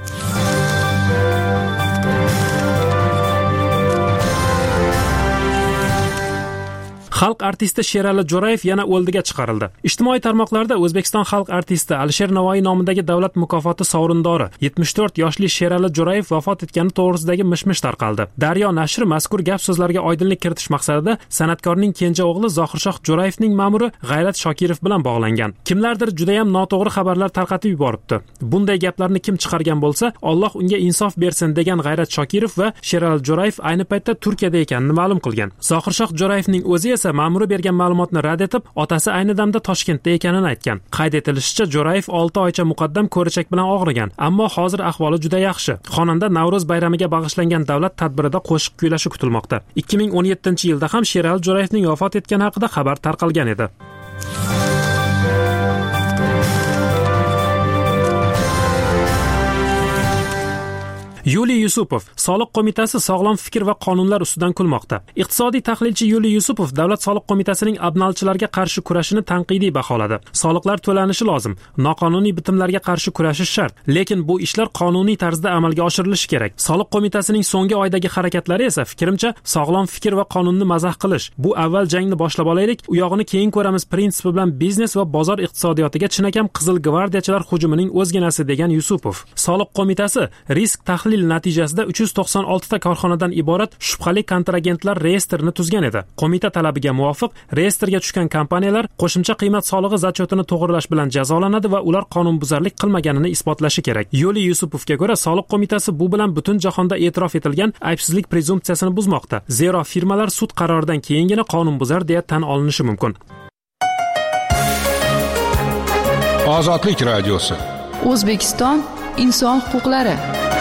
Xalq artisti Sherali Jo'rayev yana o'ldiga chiqarildi. Ijtimoiy tarmoqlarda O'zbekiston xalq artisti Alisher Navoiy nomidagi davlat mukofoti sovrindori yetmish to'rt yoshli Sherali Jo'rayev vafot etgani to'g'risidagi mish-mish tarqaldi. Daryo nashri mazkur gap so'zlarga oydinlik kiritish maqsadida san'atkorning kenja o'g'li Zohirshoh Jo'rayevning ma'muri G'ayrat Shokirov bilan bog'langan. Kimlardir juda ham noto'g'ri xabarlar tarqatib yuboribdi. Bunday gaplarni kim chiqargan bo'lsa, Alloh unga insof bersin degan G'ayrat Shokirov va Sherali Jo'rayev ayni paytda Turkiyada ekanini ma'lum qilgan. Zohirshoh Jo'rayevning o'zi esa ma'muri bergan ma'lumotni rad etib, otasi ayni damda Toshkentda ekanini aytgan. Qayd etilishicha, Jo'rayev olti oycha muqaddam ko'richak bilan og'rigan, ammo hozir ahvoli juda yaxshi. Xonanda Navro'z bayramiga bag'ishlangan davlat tadbirida qo'shiq kuylashi kutilmoqda. ikki ming o'n yettinchi yilda ham Sherali Jo'rayevning vafot etgani haqida xabar tarqalgan edi. Yuliy Yusupov, Soliq qo'mitasi sog'lom fikr va qonunlar ustidan kulmoqda. Iqtisodiy tahlilchi Yuliy Yusupov Davlat soliq qo'mitasining abnalchilarga qarshi kurashini tanqidiy baholadi. Soliqlar to'lanishi lozim, noqonuniy bitimlarga qarshi kurashish shart, lekin bu ishlar qonuniy tarzda amalga oshirilishi kerak. Soliq qo'mitasining so'nggi oydagi harakatlari esa fikrimcha sog'lom fikr va qonunni mazax qilish. Bu avval jangni boshlab olaylik, u yog'ini keyin ko'ramiz prinsipi bilan biznes va bozor iqtisodiyotiga chinakam qizil gvardiyachilar hujumining o'zginasi degan Yusupov. Soliq qo'mitasi risk tahlil natijasida uch yuz to'qson olti ta korxonadan iborat shubhali kontragentlar reyestrini tuzgan edi. Qo'mita talabiga muvofiq reyestrga tushgan kompaniyalar qo'shimcha qiymat solig'i zachotini to'g'rilash bilan jazolanadi va ular qonunbuzarlik qilmaganini isbotlashi kerak. Yuliy Yusupovga ko'ra, soliq qo'mitasi bu bilan butun jahonda e'tirof etilgan aybsizlik prezumpsiyasini buzmoqda. Zero firmalar sud qaroridan keyingina qonunbuzar deya tan olinishi mumkin. Ozodlik radiosi. O'zbekiston inson huquqlari.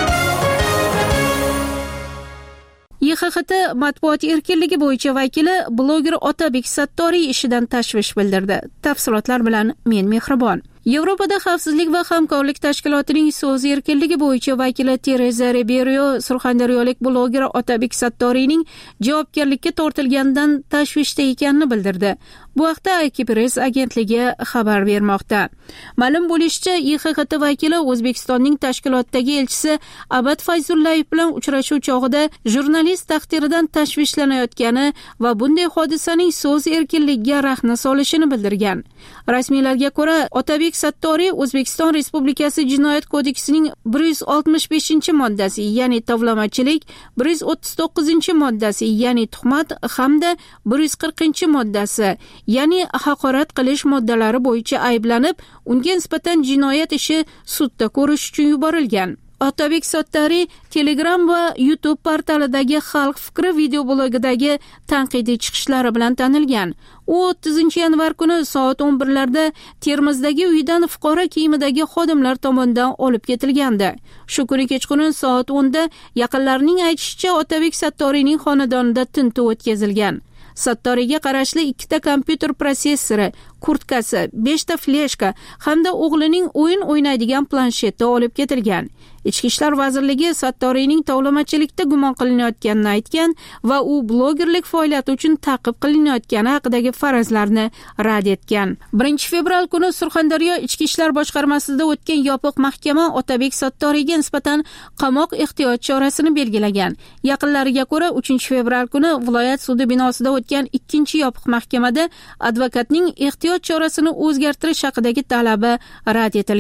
Y X X T matbuot erkinligi bo'yicha vakili bloger Otabek Sattoriy ishidan tashvish bildirdi. Tafsilotlar bilan men Mehribon. Yevropada xavfsizlik va hamkorlik tashkilotining so'z erkinligi bo'yicha vakili Tereza Ribeiro surxondaryolik bloger Otabek Sattoriyning javobgarlikka tortilganidan tashvishda ekanini bildirdi. Bu haqda Akipress agentligi xabar bermoqda. Ma'lum bo'lishicha, Y X X T vakili O'zbekistonning tashkilotdagi elchisi Abad Fayzullayev bilan uchrashuv chog'ida jurnalist taqdiridan tashvishlanayotgani va bunday hodisaning so'z erkinligiga rahna solishini bildirgan. Rasmiylarga ko'ra, Otabek Sattoriy O'zbekiston Respublikasi Jinoyat kodeksining bir yuz oltmish beshinchi moddasi, ya'ni tovlamachilik, bir yuz o'ttiz to'qqizinchi moddasi, ya'ni tuhmat hamda bir yuz qirqinchi moddasi, ya'ni haqorat qilish moddalari bo'yicha ayblanib, unga nisbatan jinoyat ishi sudda ko'rish uchun yuborilgan. Otabek Sattoriy Telegram va YouTube portalidagi Xalq fikri video blogidagi tanqidiy chiqishlari bilan tanilgan. U o'ttizinchi yanvar kuni soat o'n birlarda Termizdagi uyidan fuqaro kiyimidagi xodimlar tomonidan olib ketilgandi. Shu kuni kechqurun soat o'nda yaqinlarining aytishicha Otabek Sattoriyning xonadonida tintuv o'tkazilgan. Sattoriyga qarashli ikkita kompyuter protsessori, kurtkasi, beshta fleshka hamda o'g'lining o'yin o'ynaydigan plansheti olib ketilgan. Ichki ishlar vazirligi Sattoriyning tovlamachilikda gumon qilinayotganini aytgan va u blogerlik faoliyati uchun ta'qib qilinayotgani haqidagi farazlarni rad etgan. birinchi fevral kuni Surxondaryo Ichki ishlar boshqarmasida o'tgan yopiq mahkama Otabek Sattoriyga nisbatan qamoq ehtiyot chorasini belgilagan. Yaqinlariga ko'ra, uchinchi fevral kuni viloyat sudi binosida o'tgan ikkinchi yopiq mahkamada advokatning ehtiyot chorasini o'zgartirish haqidagi talabi rad etilgan.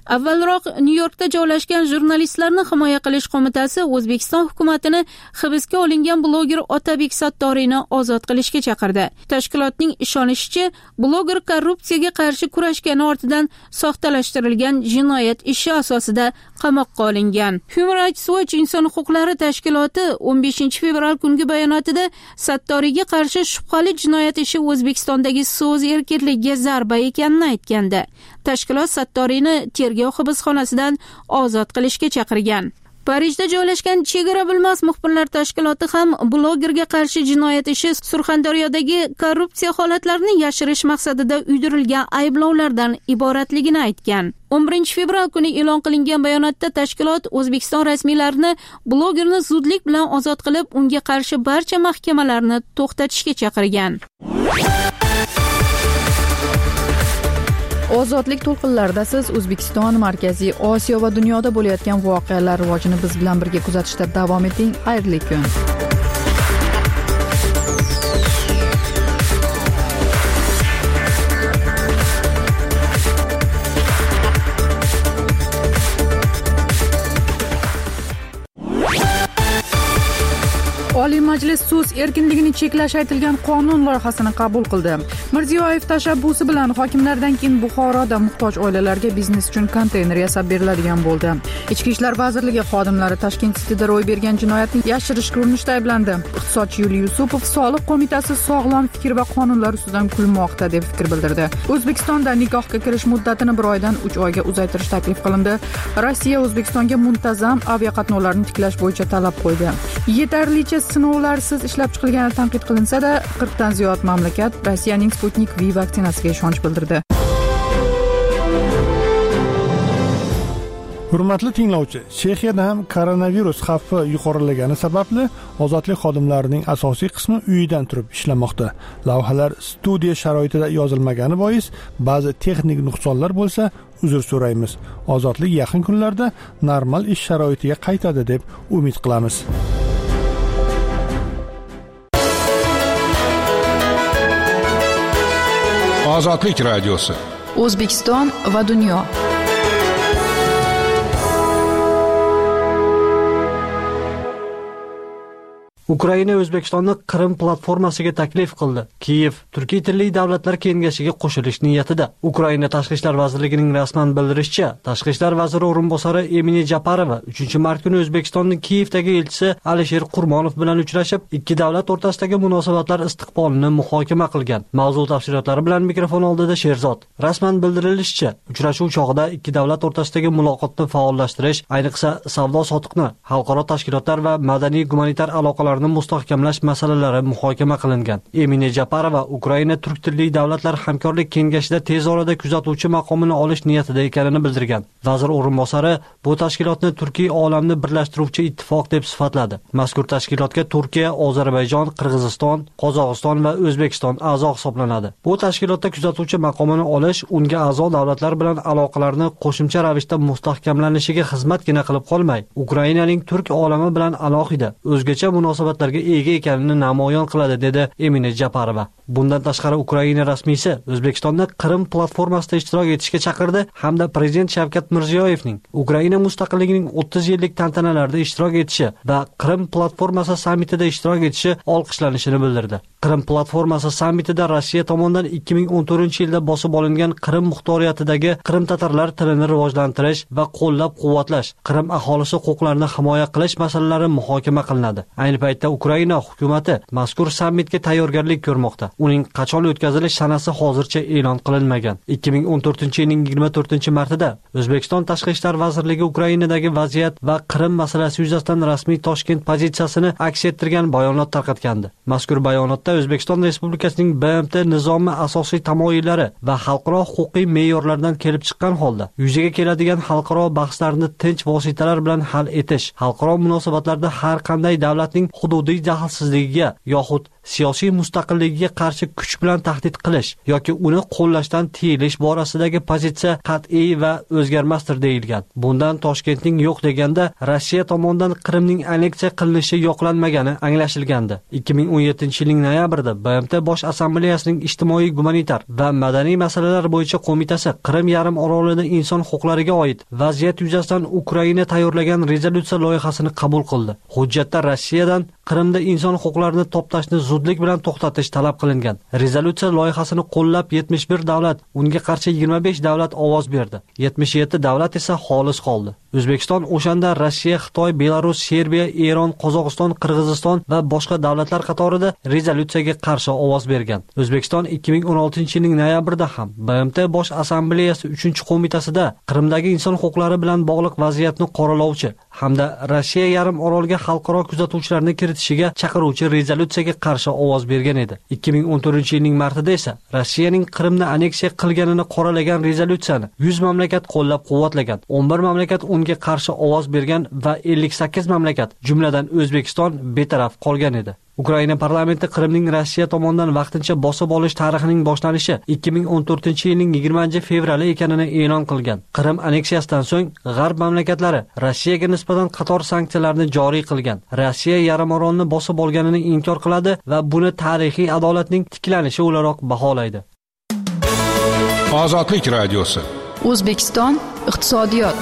Avvalroq Nyu-Yorkda joylashgan jurnalistlarni himoya qilish qo'mitasi O'zbekiston hukumatini hibsga olingan bloger Otabek Sattoriyni ozod qilishga chaqirdi. Tashkilotning ishonishicha, bloger korrupsiyaga qarshi kurashgani ortidan soxtalashtirilgan jinoyat ishi asosida qamoqqa olingan. Human Rights Watch inson huquqlari tashkiloti o'n beshinchi fevral kungi bayonotida Sattoriyga qarshi shubhali jinoyat ishi O'zbekistondagi so'z erkinligiga zarba ekanini aytgandi. Tashkilot Sattoriyni tergov hibsxonasidan ozod qilishga chaqirgan. Parijda joylashgan Chegara bilmas muxbirlar tashkiloti ham blogerga qarshi jinoyat ishi Surxondaryodagi korrupsiya holatlarini yashirish maqsadida uydirilgan ayblovlardan iboratligini aytgan. o'n birinchi fevral kuni e'lon qilingan bayonotda tashkilot O'zbekiston rasmiylarini blogerni zudlik bilan ozod qilib, unga qarshi barcha mahkamalarni to'xtatishga chaqirgan. Ozodlik to'lqinlarida siz O'zbekiston, Markaziy Osiyo va dunyoda bo'layotgan voqealar rivojini biz bilan birga kuzatishda davom eting. Xayrli kun. Oliy Majlis so'z erkinligini cheklash aytilgan qonun loyihasini qabul qildi. Mirziyoyev tashabbusi bilan hokimlardan keyin Buxoroda muhtoj oilalarga biznes uchun konteyner yasab beriladigan bo'ldi. Ichki ishlar vazirligi xodimlari Tashkent Cityda ro'y bergan jinoyatni yashirishga urinishda ayblandi. Iqtisodchi Yuliy Yusupov Soliq qo'mitasi sog'lom fikr va qonunlar ustidan kulmoqda deb fikr bildirdi. O'zbekistonda nikohga kirish muddatini bir oydan uch oyga uzaytirish taklif qilindi. Rossiya O'zbekistonga muntazam aviaqatnovlarni tiklash bo'yicha talab qo'ydi. Yetarlicha sinovlarsiz ishlab chiqilgani tanqid qilinsa-da, qirqdan ziyod mamlakat Rossiyaning Sputnik V vaksinasiga ishonch bildirdi. Hurmatli tinglovchi, Chexiyada ham koronavirus xavfi yuqorilagani sababli ozodlik xodimlarining asosiy qismi uyidan turib ishlamoqda. Lavhalar studiya sharoitida yozilmagani bois ba'zi texnik nuqsonlar bo'lsa, uzr so'raymiz. Ozodlik yaqin kunlarda normal ish sharoitiga qaytadi deb umid qilamiz. Ozodlik radiosi. O'zbekiston va dunyo. Ukraina O'zbekistonni Qrim platformasiga taklif qildi. Kiyev Turkiy tilli davlatlar kengashiga qo'shilish niyatida. Ukraina Tashqi ishlar vazirligining rasman bildirishicha, Tashqi ishlar vaziri o'rinbosari Emine Japarova uchinchi mart kuni O'zbekistonning Kiyevdagi elchisi Alisher Qurmonov bilan uchrashib, ikki davlat o'rtasidagi munosabatlar istiqbolini muhokama qilgan. Mavzu tafsilotlari bilan mikrofon oldida Sherzod. Rasman bildirilishicha, uchrashuv chog'ida ikki davlat o'rtasidagi muloqotni faollashtirish, ayniqsa savdo-sotiqni, xalqaro tashkilotlar va madaniy-gumanitar aloqalar mustahkamlash masalalari muhokama qilingan. Emine Japarova Ukraina turk tilli davlatlar hamkorlik kengashida tez orada kuzatuvchi maqomini olish niyatida ekanini bildirgan. Vazir o'rinbosari bu tashkilotni Turkiy olamni birlashtiruvchi ittifoq deb sifatladi. Mazkur tashkilotga Turkiya, Ozarbayjon, Qirg'iziston, Qozog'iston va O'zbekiston a'zo hisoblanadi. Bu tashkilotda kuzatuvchi maqomini olish unga a'zo davlatlar bilan aloqalarni qo'shimcha ravishda mustahkamlanishiga xizmatgina qilib qolmay, Ukrainaning turk olami bilan alohida o'zgacha munosabatlarga ega ekanini namoyon qiladi, dedi Emine Japarova. Bundan tashqari Ukraina rasmiysi O'zbekistonni Qrim platformasida ishtirok etishga chaqirdi hamda prezident Shavkat Mirziyoyevning Ukraina mustaqilligining o'ttiz yillik tantanalarida ishtirok etishi va Qrim platformasi sammitida ishtirok etishi olqishlanishini bildirdi. Qrim platformasi sammitida Rossiya tomonidan ikki ming o'n to'rtinchi yilda bosib olingan Qrim muxtoriyatidagi Qrim tatarlar tilini rivojlantirish va qo'llab-quvvatlash, Qrim aholisi huquqlarini himoya qilish masalalari muhokama qilinadi. Ayni paytda Ukraina hukumatı mazkur sammitga tayyorgarlik ko'rmoqda. Uning qachon o'tkazilish sanasi hozircha e'lon qilinmagan. ikki ming o'n to'rtinchi yilning yigirma to'rtinchi martida O'zbekiston Tashqi ishlar vazirligi Ukrainadagi vaziyat va Qrim masalasi yuzasidan rasmiy Toshkent pozitsiyasini aks ettirgan bayonot tarqatgandi. Mazkur bayonotda O'zbekiston Respublikasining B M T nizomi asosiy tamoyillari va xalqaro huquqiy me'yorlardan kelib chiqqan holda yuzaga keladigan xalqaro bahslarni tinch vositalar bilan hal etish, xalqaro munosabatlarda har qanday davlatning hududiy daxlsizligiga yoxud siyosiy mustaqilligiga qarshi kuch bilan tahdid qilish yoki uni qo'llashdan tiyilish borasidagi pozitsiya qat'iy va o'zgarmasdir deyilgan. Bundan Toshkentning yo'q deganda Rossiya tomonidan Qrimning anneksiya qilinishi yoqlanmagani anglashilgandi. ikki ming o'n yettinchi yilning noyabrida B M T Bosh Assambleyasining ijtimoiy, gumanitar va madaniy masalalar bo'yicha qo'mitasi Qrim yarim orolida inson huquqlariga oid vaziyat yuzasidan Ukraina tayyorlagan rezolyutsiya loyihasini qabul qildi. Hujjatda Rossiyadan Qrimda inson huquqlarini toptashni zudlik bilan to'xtatish talab qilingan. Rezolyutsiya loyihasini qo'llab yetmish bir davlat, unga qarshi yigirma besh davlat ovoz berdi. yetmish yetti davlat esa xolis qoldi. O'zbekiston o'shanda Rossiya, Xitoy, Belarus, Serbiya, Eron, Qozog'iston, Qirg'iziston va boshqa davlatlar qatorida rezolyutsiyaga qarshi ovoz bergan. O'zbekiston ikki ming o'n oltinchi yilning noyabrida ham B M T Bosh Assambleyasi uchinchi qo'mitasida Qrimdagi inson huquqlari bilan bog'liq vaziyatni qoralovchi hamda Rossiya yarim orolga xalqaro kuzatuvchilarni kiritishiga chaqiruvchi rezolyutsiyaga qarshi ovoz bergan edi. ikki ming o'n to'rtinchi yilning martida esa Rossiyaning Qrimni anneksiya qilganini qoralagan rezolyutsiyani yuz mamlakat qo'llab-quvvatlagan. o'n bir mamlakat unga qarshi ovoz bergan va ellik sakkiz mamlakat, jumladan O'zbekiston betaraf qolgan edi. Ukraina parlamenti Qrimning Rossiya tomonidan vaqtincha bosib olish tarixining boshlanishi ikki ming o'n to'rtinchi yilning yigirmanchi fevrali ekanini e'lon qilgan. Qrim anneksiyasidan so'ng G'arb mamlakatlari Rossiyaga nisbatan qator sanksiyalarni joriy qilgan. Rossiya yarim orolni bosib olganini inkor qiladi va buni tarixiy adolatning tiklanishi o'laroq baholaydi. Ozodlik radiosi. O'zbekiston iqtisodiyot.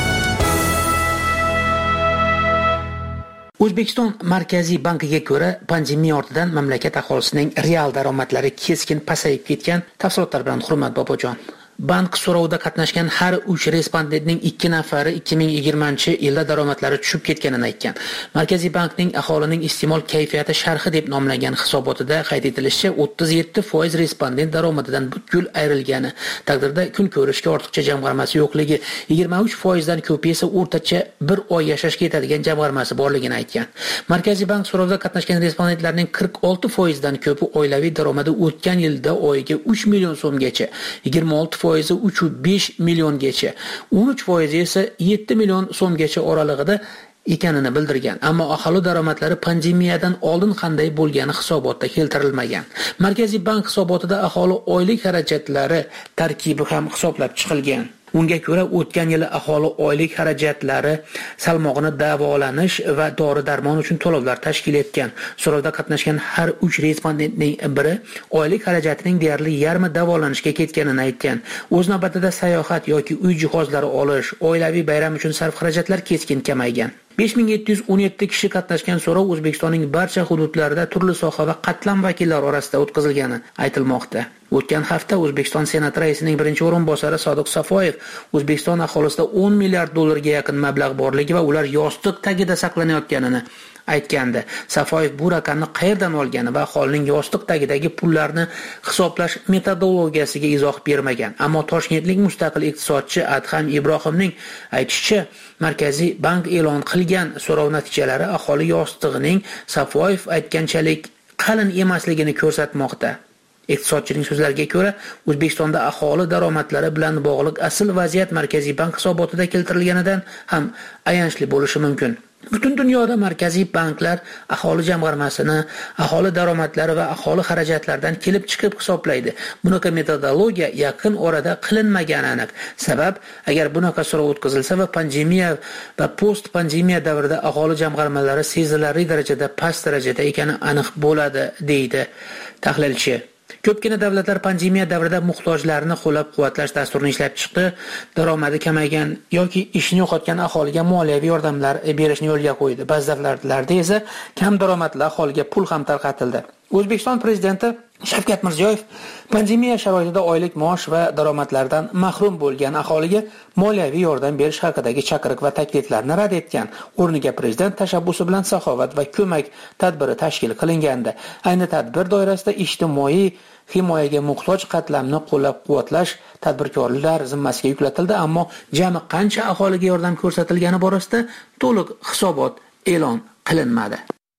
O'zbekiston Markaziy bankiga ko'ra, pandemiya ortidan mamlakat aholisining real daromadlari keskin pasayib ketgan. Tafsilotlar bilan Hurmat Bobojon. Bank so'rovida qatnashgan har uch respondentning ikki nafari ikki ming yigirmanchi yilda daromadlari tushib ketganini aytgan. Markaziy bankning aholining iste'mol kayfiyati sharhi deb nomlangan hisobotida qayd etilishicha, o'ttiz yetti foiz respondent daromadidan butkul ayrilgani, taqdirda kun ko'rishga ortiqcha jamg'armasi yo'qligi, yigirma uch foizdan ko'pi esa o'rtacha bir oy yashashga yetadigan jamg'armasi borligini aytgan. Markaziy bank so'rovida qatnashgan respondentlarning qirq olti foizdan ko'pi oilaviy daromadi o'tgan yilda oyiga uch million so'mgacha, yigirma olti foizi uch nuqta besh milliongacha, o'n uch foizi esa yetti million so'mgacha oralig'ida ekanini bildirgan. Ammo aholi daromadlari pandemiyadan oldin qanday bo'lgani hisobotda keltirilmagan. Markaziy bank hisobotida aholi oylik xarajatlari tarkibi ham hisoblab chiqilgan. Unga ko'ra, o'tgan yili aholi oylik xarajatlari salmog'ini davolanish va dori-darmon uchun to'lovlar tashkil etgan. So'rovda qatnashgan har uch respondentning biri oylik xarajatining deyarli yarmi davolanishga ketganini aytgan. O'z navbatida sayohat yoki uy jihozlari olish, oilaviy bayram uchun sarf xarajatlar keskin kamaygan. besh ming yetti yuz o'n yetti kishi qatnashgan so'rov O'zbekistonning barcha hududlarida turli soha va qatlam vakillari orasida o'tkazilgani aytilmoqda. O'tgan hafta O'zbekiston Senat raisining birinchi o'rinbosari Sodiq Safoyev O'zbekiston aholisida o'n milliard dollarga yaqin mablag' borligi va ular yostiq tagida saqlanayotganini aytgandi. Safoyev bu raqamni qayerdan olgani va aholining yostiq tagidagi pullarni hisoblash metodologiyasiga izoh bermagan. Ammo toshkentlik mustaqil iqtisodchi Adham Ibrohimning aytishicha, Markaziy bank e'lon qilgan so'rov natijalari aholi yostig'ining Safoyev aytganchalik qalin emasligini ko'rsatmoqda. Iqtisodchining so'zlariga ko'ra, O'zbekistonda aholi daromadlari bilan bog'liq asl vaziyat Markaziy bank hisobotida keltirilganidan ham ayanchli bo'lishi mumkin. Butun dunyoda markaziy banklar aholi jamg'armasini, aholi daromadlari va aholi xarajatlaridan kelib chiqib hisoblaydi. Bunaqa metodologiya yaqin orada qilinmagani aniq. Sabab, agar bunaqa so'rov o'tkazilsa va pandemiya va post pandemiya davrida aholi jamg'armalari sezilarli darajada past darajada ekani aniq bo'ladi, deydi tahlilchi. Ko'pgina davlatlar pandemiya davrida muhtojlarni qo'llab-quvvatlash dasturini ishlab chiqdi. Daromadi kamaygan yoki ishini yo'qotgan aholiga moliyaviy yordamlar berishni yo'lga qo'ydi. Ba'zi davlatlarda esa kam daromadli aholiga pul ham tarqatildi. O'zbekiston prezidenti Shavkat Mirziyoyev pandemiya sharoitida oylik maosh va daromadlardan mahrum bo'lgan aholiga moliyaviy yordam berish haqidagi chaqiriq va takliflarni rad etgan. O'rniga prezident tashabbusi bilan saxovat va ko'mak tadbiri tashkil qilingandi. Ayni tadbir doirasida ijtimoiy himoyaga muhtoj qatlamni qo'llab-quvvatlash tadbirkorlar zimmasiga yuklatildi, ammo jami qancha aholiga yordam ko'rsatilgani borasida to'liq hisobot e'lon qilinmadi.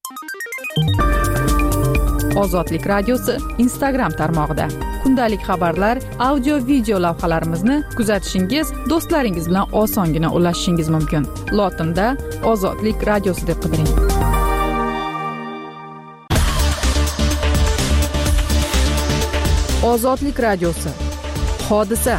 Ozodlik radiosi Instagram tarmog'ida kundalik xabarlar, audio, video lavhalarimizni kuzatishingiz, do'stlaringiz bilan osongina ulashishingiz mumkin. Lotinda Ozodlik radiosi deb qidiring. Ozodlik radiosi. Hodisa.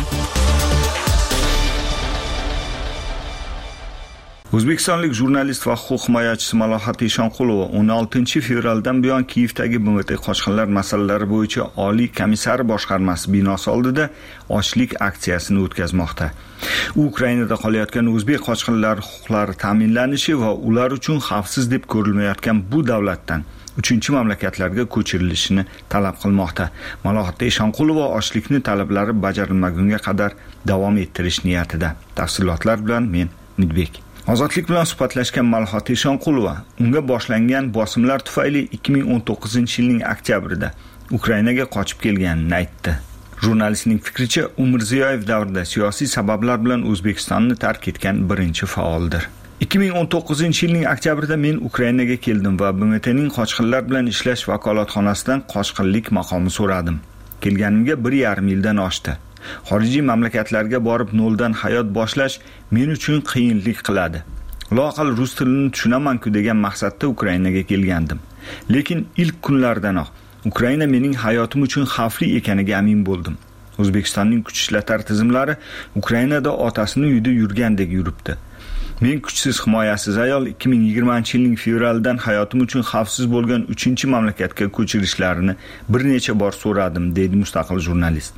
O'zbekistonlik jurnalist va huquq himoyachisi Malohat Eshonqulova o'n oltinchi fevraldan buyon Kiyevdagi B M T qochqinlar masalalari bo'yicha Oliy komissari boshqarmasi binosi oldida ochlik aksiyasini o'tkazmoqda. U Ukrainada qolayotgan o'zbek qochqinlar huquqlari ta'minlanishi va ular uchun xavfsiz deb ko'rilmayotgan bu davlatdan uchinchi mamlakatlarga ko'chirilishini talab qilmoqda. Malohat Eshonqulova ochlikni talablari bajarilmagunga qadar davom ettirish niyatida. Tafsilotlar bilan men Midbek. Ozodlik bilan suhbatlashgan Malohat Eshonqulova unga boshlangan bosimlar tufayli ikki ming o'n to'qqizinchi yilning oktyabrida Ukrainaga qochib kelganini aytdi. Jurnalistning fikricha, u Mirziyoyev davrida siyosiy sabablar bilan O'zbekistonni tark etgan birinchi faoldir. ikki ming o'n to'qqizinchi yilning oktyabrida men Ukrainaga keldim va B M T'ning qochqinlar bilan ishlash vakolatxonasidan qochqinlik maqomi so'radim. Kelganimga bir yarim yildan oshdi. Xorijiy mamlakatlarga borib noldan hayot boshlash men uchun qiyinlik qiladi. Loaqal rus tilini tushunaman-ku degan maqsadda Ukrainaga kelgandim. Lekin ilk kunlardanoq Ukraina mening hayotim uchun xavfli ekaniga amin bo'ldim. O'zbekistonning kuch ishlatar tizimlari Ukrainada otasini uyida yurgandek yuribdi. Men kuchsiz himoyasiz ayol ikki ming yigirmanchi yilning fevralidan hayotim uchun xavfsiz bo'lgan uchinchi mamlakatga ko'chirishlarini bir necha bor so'radim, deydi mustaqil jurnalist.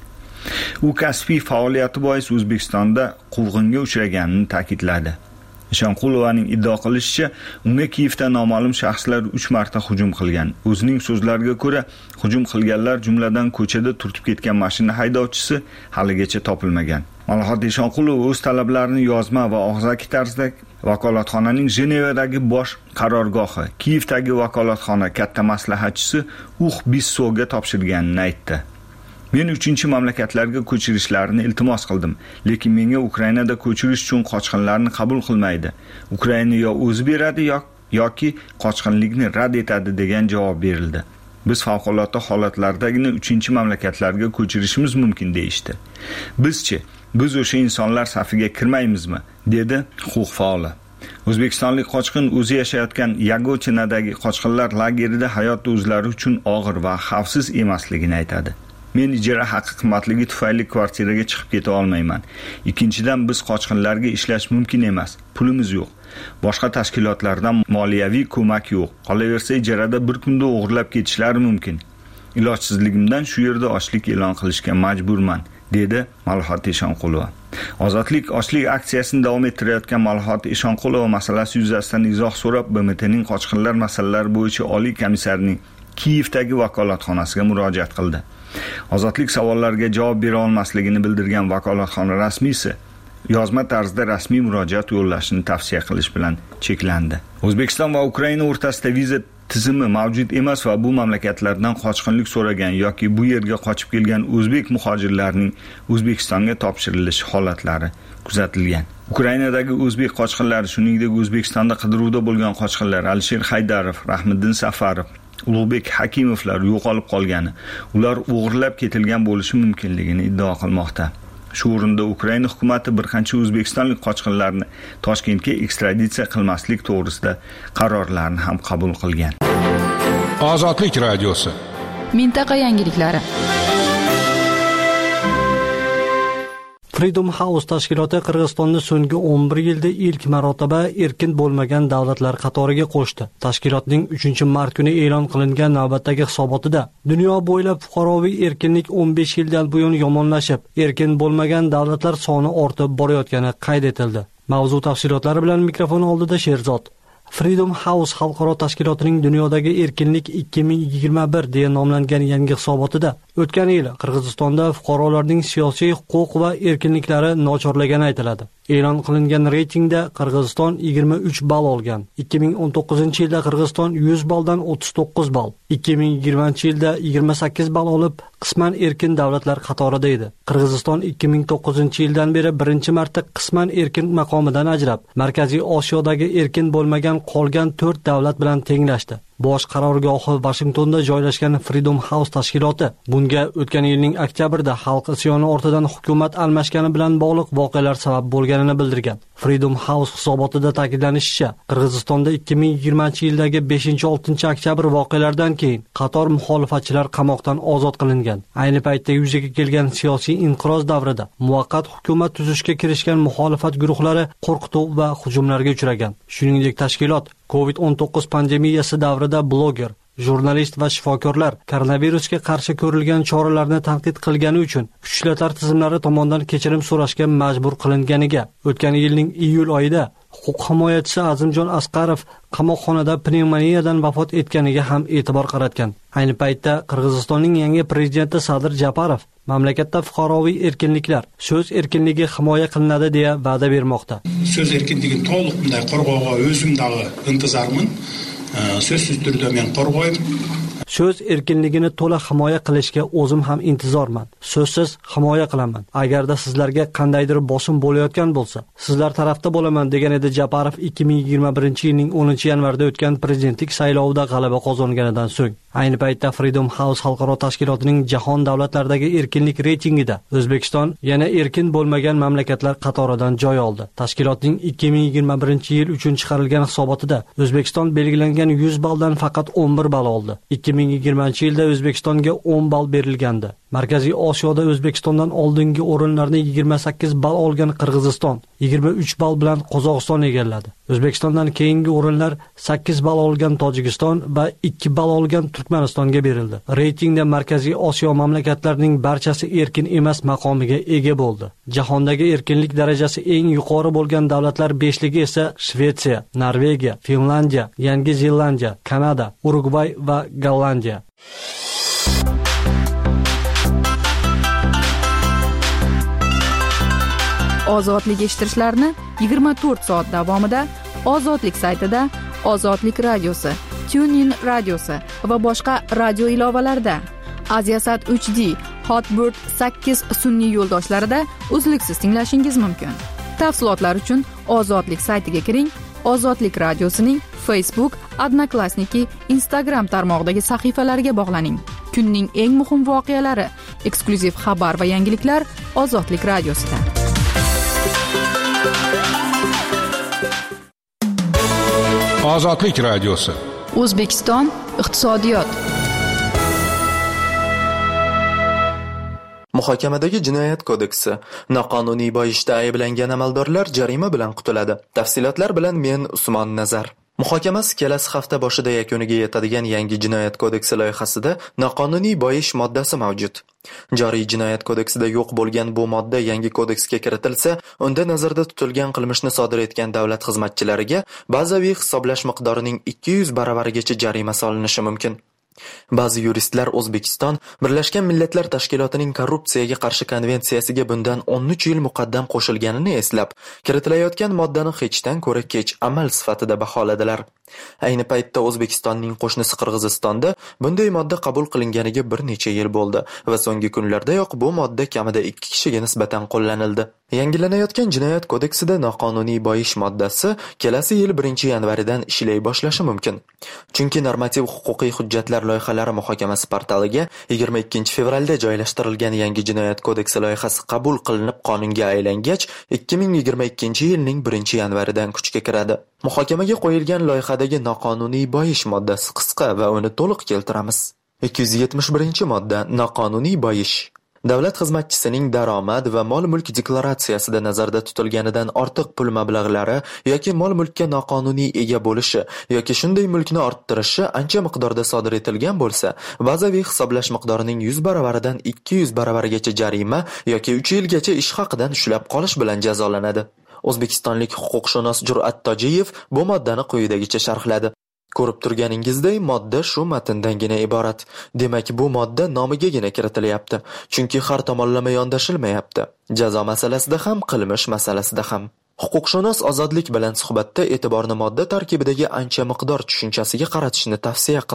U kasbiy faoliyati bois O'zbekistonda quvg'inga uchraganini ta'kidladi. Eshonqulovaning iddio qilishicha, unga Kiyevda noma'lum shaxslar uch marta hujum qilgan. O'zining so'zlariga ko'ra, hujum qilganlar jumladan ko'chada turtib ketgan mashina haydovchisi haligacha topilmagan. Malohat Eshonqulova o'z talablarini yozma va og'zaki tarzda vakolatxonaning Jenevadagi bosh qarorgohi, Kiyevdagi vakolatxona katta maslahatchisi Uh Bissoga topshirganini aytdi. Men uchinchi mamlakatlarga ko'chirishlarini iltimos qildim, lekin menga Ukrainada ko'chirish uchun qochqinlarni qabul qilmaydi. Ukraina yo o'zi beradi yoki qochqinlikni rad etadi degan javob berildi. Biz favqulodda holatlardagina uchinchi mamlakatlarga ko'chirishimiz mumkin deyishdi. Bizchi, biz o'sha insonlar safiga kirmaymizmi, dedi huquq faoli. O'zbekistonlik qochqin o'zi yashayotgan Yagochinadagi qochqinlar lagerida hayot o'zlari uchun og'ir va xavfsiz emasligini aytadi. Men ijara haqi qimmatligi tufayli kvartiraga chiqib keta olmayman. Ikkinchidan, biz qochqinlarga ishlash mumkin emas. Pulimiz yo'q. Boshqa tashkilotlardan moliyaviy ko'mak yo'q. Qolaversa, ijarada bir kunda o'g'irlab ketishlari mumkin. Ilojsizligimdan shu yerda ochlik e'lon qilishga majburman, dedi Malohat Eshonqulova. Ozodlik ochlik aksiyasini davom ettirayotgan Malohat Eshonqulova masalasi yuzasidan izoh so'rab B M T'ning qochqinlar masalalari bo'yicha Oliy komissarining Kiyevdagi vakolatxonasiga murojaat qildi. Ozodlik savollarga javob bera olmasligini bildirgan vakolatxona rasmiysi yozma tarzda rasmiy murojaat yo'llashni tavsiya qilish bilan cheklandi. O'zbekiston va Ukraina o'rtasida viza tizimi mavjud emas va bu mamlakatlardan qochqinlik so'ragan yoki bu yerga qochib kelgan o'zbek muhojirlarining O'zbekistonga topshirilishi holatlari kuzatilgan. Ukrainadagi o'zbek qochqinlari, shuningdek O'zbekistonda qidiruvda bo'lgan qochqinlar Alisher Haydarov, Rahmiddin Safarov, Ulug'bek Hakimovlar yo'qolib qolgani, ular o'g'irlab ketilgan bo'lishi mumkinligini iddao qilmoqda. Shu o'rinda Ukraina hukumatı bir qancha o'zbekistonlik qochqinlarni Toshkentga ekstraditsiya qilmaslik to'g'risida qarorlarni ham qabul qilgan. Ozodlik radiosi. Mintaqa yangiliklari. Freedom House tashkiloti Qirg'izistonni so'nggi o'n bir yilda ilk marotaba erkin bo'lmagan davlatlar qatoriga qo'shdi. Tashkilotning uchinchi mart kuni e'lon qilingan navbatdagi hisobotida dunyo bo'ylab fuqaroviy erkinlik o'n besh yildan buyon yomonlashib, erkin bo'lmagan davlatlar soni ortib borayotgani qayd etildi. Mavzu tafsilotlari bilan mikrofon oldida Sherzod. Freedom House xalqaro tashkilotining dunyodagi erkinlik ikki ming yigirma bir deya nomlangan yangi hisobotida o'tgan yil Qirg'izistonda fuqarolarning siyosiy huquq va erkinliklari nochorlagani aytiladi. E'lon qilingan reytingda Qirg'iziston yigirma uch ball olgan. ikki ming o'n to'qqizinchi yilda Qirg'iziston yuz balldan o'ttiz to'qqiz ball, ikki ming yigirmanchi yilda yigirma sakkiz ball olib, qisman erkin davlatlar qatorida edi. Qirg'iziston ikki ming to'qqizinchi yildan beri birinchi marta qisman erkin maqomidan ajrab, Markaziy Osiyodagi erkin bo'lmagan qolgan to'rt davlat bilan tenglashdi. Bosh qarorgohi Washingtonda joylashgan Freedom House tashkiloti bunga o'tgan yilning oktyabrida xalq isyoni ortidan hukumat almashgani bilan bog'liq voqealar sabab bo'lganini bildirgan. Freedom House hisobotida ta'kidlanishicha, Qirg'izistonda ikki ming yigirmanchi yildagi beshinchi oltinchi oktyabr voqealaridan keyin qator muxolifatchilar qamoqdan ozod qilingan. Ayni paytda yuzaga kelgan siyosiy inqiroz davrida muvaqqat hukumat tuzishga kirishgan muxolifat guruhlari qo'rqituv va hujumlarga uchragan. Shuningdek, tashkilot covid o'n to'qqiz pandemiyasi davrida bloger, jurnalist va shifokorlar koronavirusga qarshi ko'rilgan choralarni tanqid qilgani uchun kuchlar tizimlari tomonidan kechirim so'rashga majbur qilinganiga o'tgan yilning iyul oyida huquq himoyachisi Azimjon Asqarov qamoqxonada pnevmoniyadan vafot etganiga ham e'tibor qaratgan. Ayni paytda Qirg'izistonning yangi prezidenti Sadir Japarov mamlakatda fuqaroviy erkinliklar, so'z erkinligi himoya qilinadi deya va'da bermoqda. So'z erkinligini to'liq bunday qo'rg'og'iga o'zimdagi intizorman. So'zsiz turda men qo'rg'ayman. So'z erkinligini to'la himoya qilishga o'zim ham intizorman. So'zsiz himoya qilaman. Agarda sizlarga qandaydir bosim bo'layotgan bo'lsa, sizlar tarafda bo'laman, degan edi Japarov ikki ming yigirma birinchi yilning o'ninchi yanvarda o'tgan prezidentlik saylovida g'alaba qozonganidan so'ng. Ayni paytda Freedom House xalqaro tashkilotining jahon davlatlaridagi erkinlik reytingida O'zbekiston yana erkin bo'lmagan mamlakatlar qatoridan joy oldi. Tashkilotning ikki ming yigirma birinchi yil uchun chiqarilgan hisobotida O'zbekiston belgilangan yuz balldan faqat o'n bir ball oldi. ikki ming yigirmanchi yilda O'zbekistonga o'n ball berilgandi. Markaziy Osiyoda O'zbekistondan oldingi o'rinlarni yigirma sakkiz ball olgan Qirg'iziston yigirma uch ball bilan Qozog'iston egalladi. O'zbekistondan keyingi o'rinlar sakkiz ball olgan Tojikiston va ikki ball olgan Turkmanistonga berildi. Reytingda Markaziy Osiyo mamlakatlarining barchasi erkin emas maqomiga ega bo'ldi. Jahondagi erkinlik darajasi eng yuqori bo'lgan davlatlar beshligi esa Shvetsiya, Norvegiya, Finlandiya, Yangi Zelandiya, Kanada, Urugvay va Gollandiya. Ozodlik eshittirishlarni yigirma to'rt soat davomida Ozodlik saytida, Ozodlik radiosi, TuneIn radiosi va boshqa radio ilovalarida, Aziasat uch D, Hotbird sakkiz sun'iy yo'ldoshlarida uzluksiz tinglashingiz mumkin. Tafsilotlar uchun Ozodlik saytiga kiring. Ozodlik radiosining Facebook, Odnoklassniki, Instagram tarmog'idagi sahifalariga bog'laning. Kunning eng muhim voqealari, eksklyuziv xabar va yangiliklar Ozodlik radiosida. Ozodlik radiosi. O'zbekiston iqtisodiyot. Muhokamadagi jinoyat kodeksi noqonuniy boyishda ayblangan amaldorlar jarima bilan qutuladi. Tafsilotlar bilan men Usmon Nazar. Muhokamasi kelasi hafta boshida yakuniga yetadigan yangi jinoyat kodeksi loyihasida noqonuniy boyish moddasi mavjud. Joriy jinoyat kodeksida yo'q bo'lgan bu modda yangi kodeksga kiritilsa, unda nazarda tutilgan qilmishni sodir etgan davlat xizmatchilariga bazaviy hisoblash miqdorining ikki yuz baravarigacha jarima solinishi mumkin. Ba'zi yuristlar O'zbekiston Birlashgan Millatlar Tashkilotining korrupsiyaga qarshi konvensiyasiga bundan o'n uch yil muqaddam qo'shilganini eslab, kiritilayotgan moddani hechdan ko'ra kech amal sifatida baholadilar. Ayni paytda O'zbekistonning qo'shnisi Qirg'izistonda bunday modda qabul qilinganiga bir necha yil bo'ldi va so'nggi kunlardayoq bu modda kamida ikki kishiga nisbatan qo'llanildi. Yangilanayotgan jinoyat kodeksida noqonuniy boyish moddasi kelasi yil birinchi yanvaridan ishlay boshlashi mumkin. Chunki normativ huquqiy hujjatlar loyihalari muhokamasi portaliga yigirma ikkinchi fevralda joylashtirilgan yangi jinoyat kodeksi loyihasi qabul qilinib qonunga aylangach, ikki ming yigirma ikkinchi yilning birinchi yanvaridan kuchga kiradi. Muhokamaga qo'yilgan loyihadagi noqonuniy boyish moddasi qisqa va uni to'liq keltiramiz. ikki yuz yetmish birinchi modda noqonuniy boyish. Davlat xizmatchisining daromad va mol-mulk deklaratsiyasida nazarda tutilganidan ortiq pul mablag'lari yoki mol-mulkka noqonuniy ega bo'lishi yoki shunday mulkni orttirishi ancha miqdorda sodir etilgan bo'lsa, bazaviy hisoblash miqdorining yuz baravaridan ikki yuz baravarigacha jarima yoki uch yilgacha ish haqidan ushlab qolish bilan jazolanadi. O'zbekistonlik huquqshunos Jur'at Tojiyev bu moddani quyidagicha sharhladi. Ko'rib turganingizday modda shu matndangina iborat. Demak, bu modda nomigagina kiritilyapti. Chunki har tomonlama yondashilmayapti. Jazo masalasida ham, qilmish masalasida ham. Huquqshunos Ozodlik bilan suhbatda e'tiborni modda tarkibidagi ancha miqdor tushunchasiga qaratishni tavsiya qildi.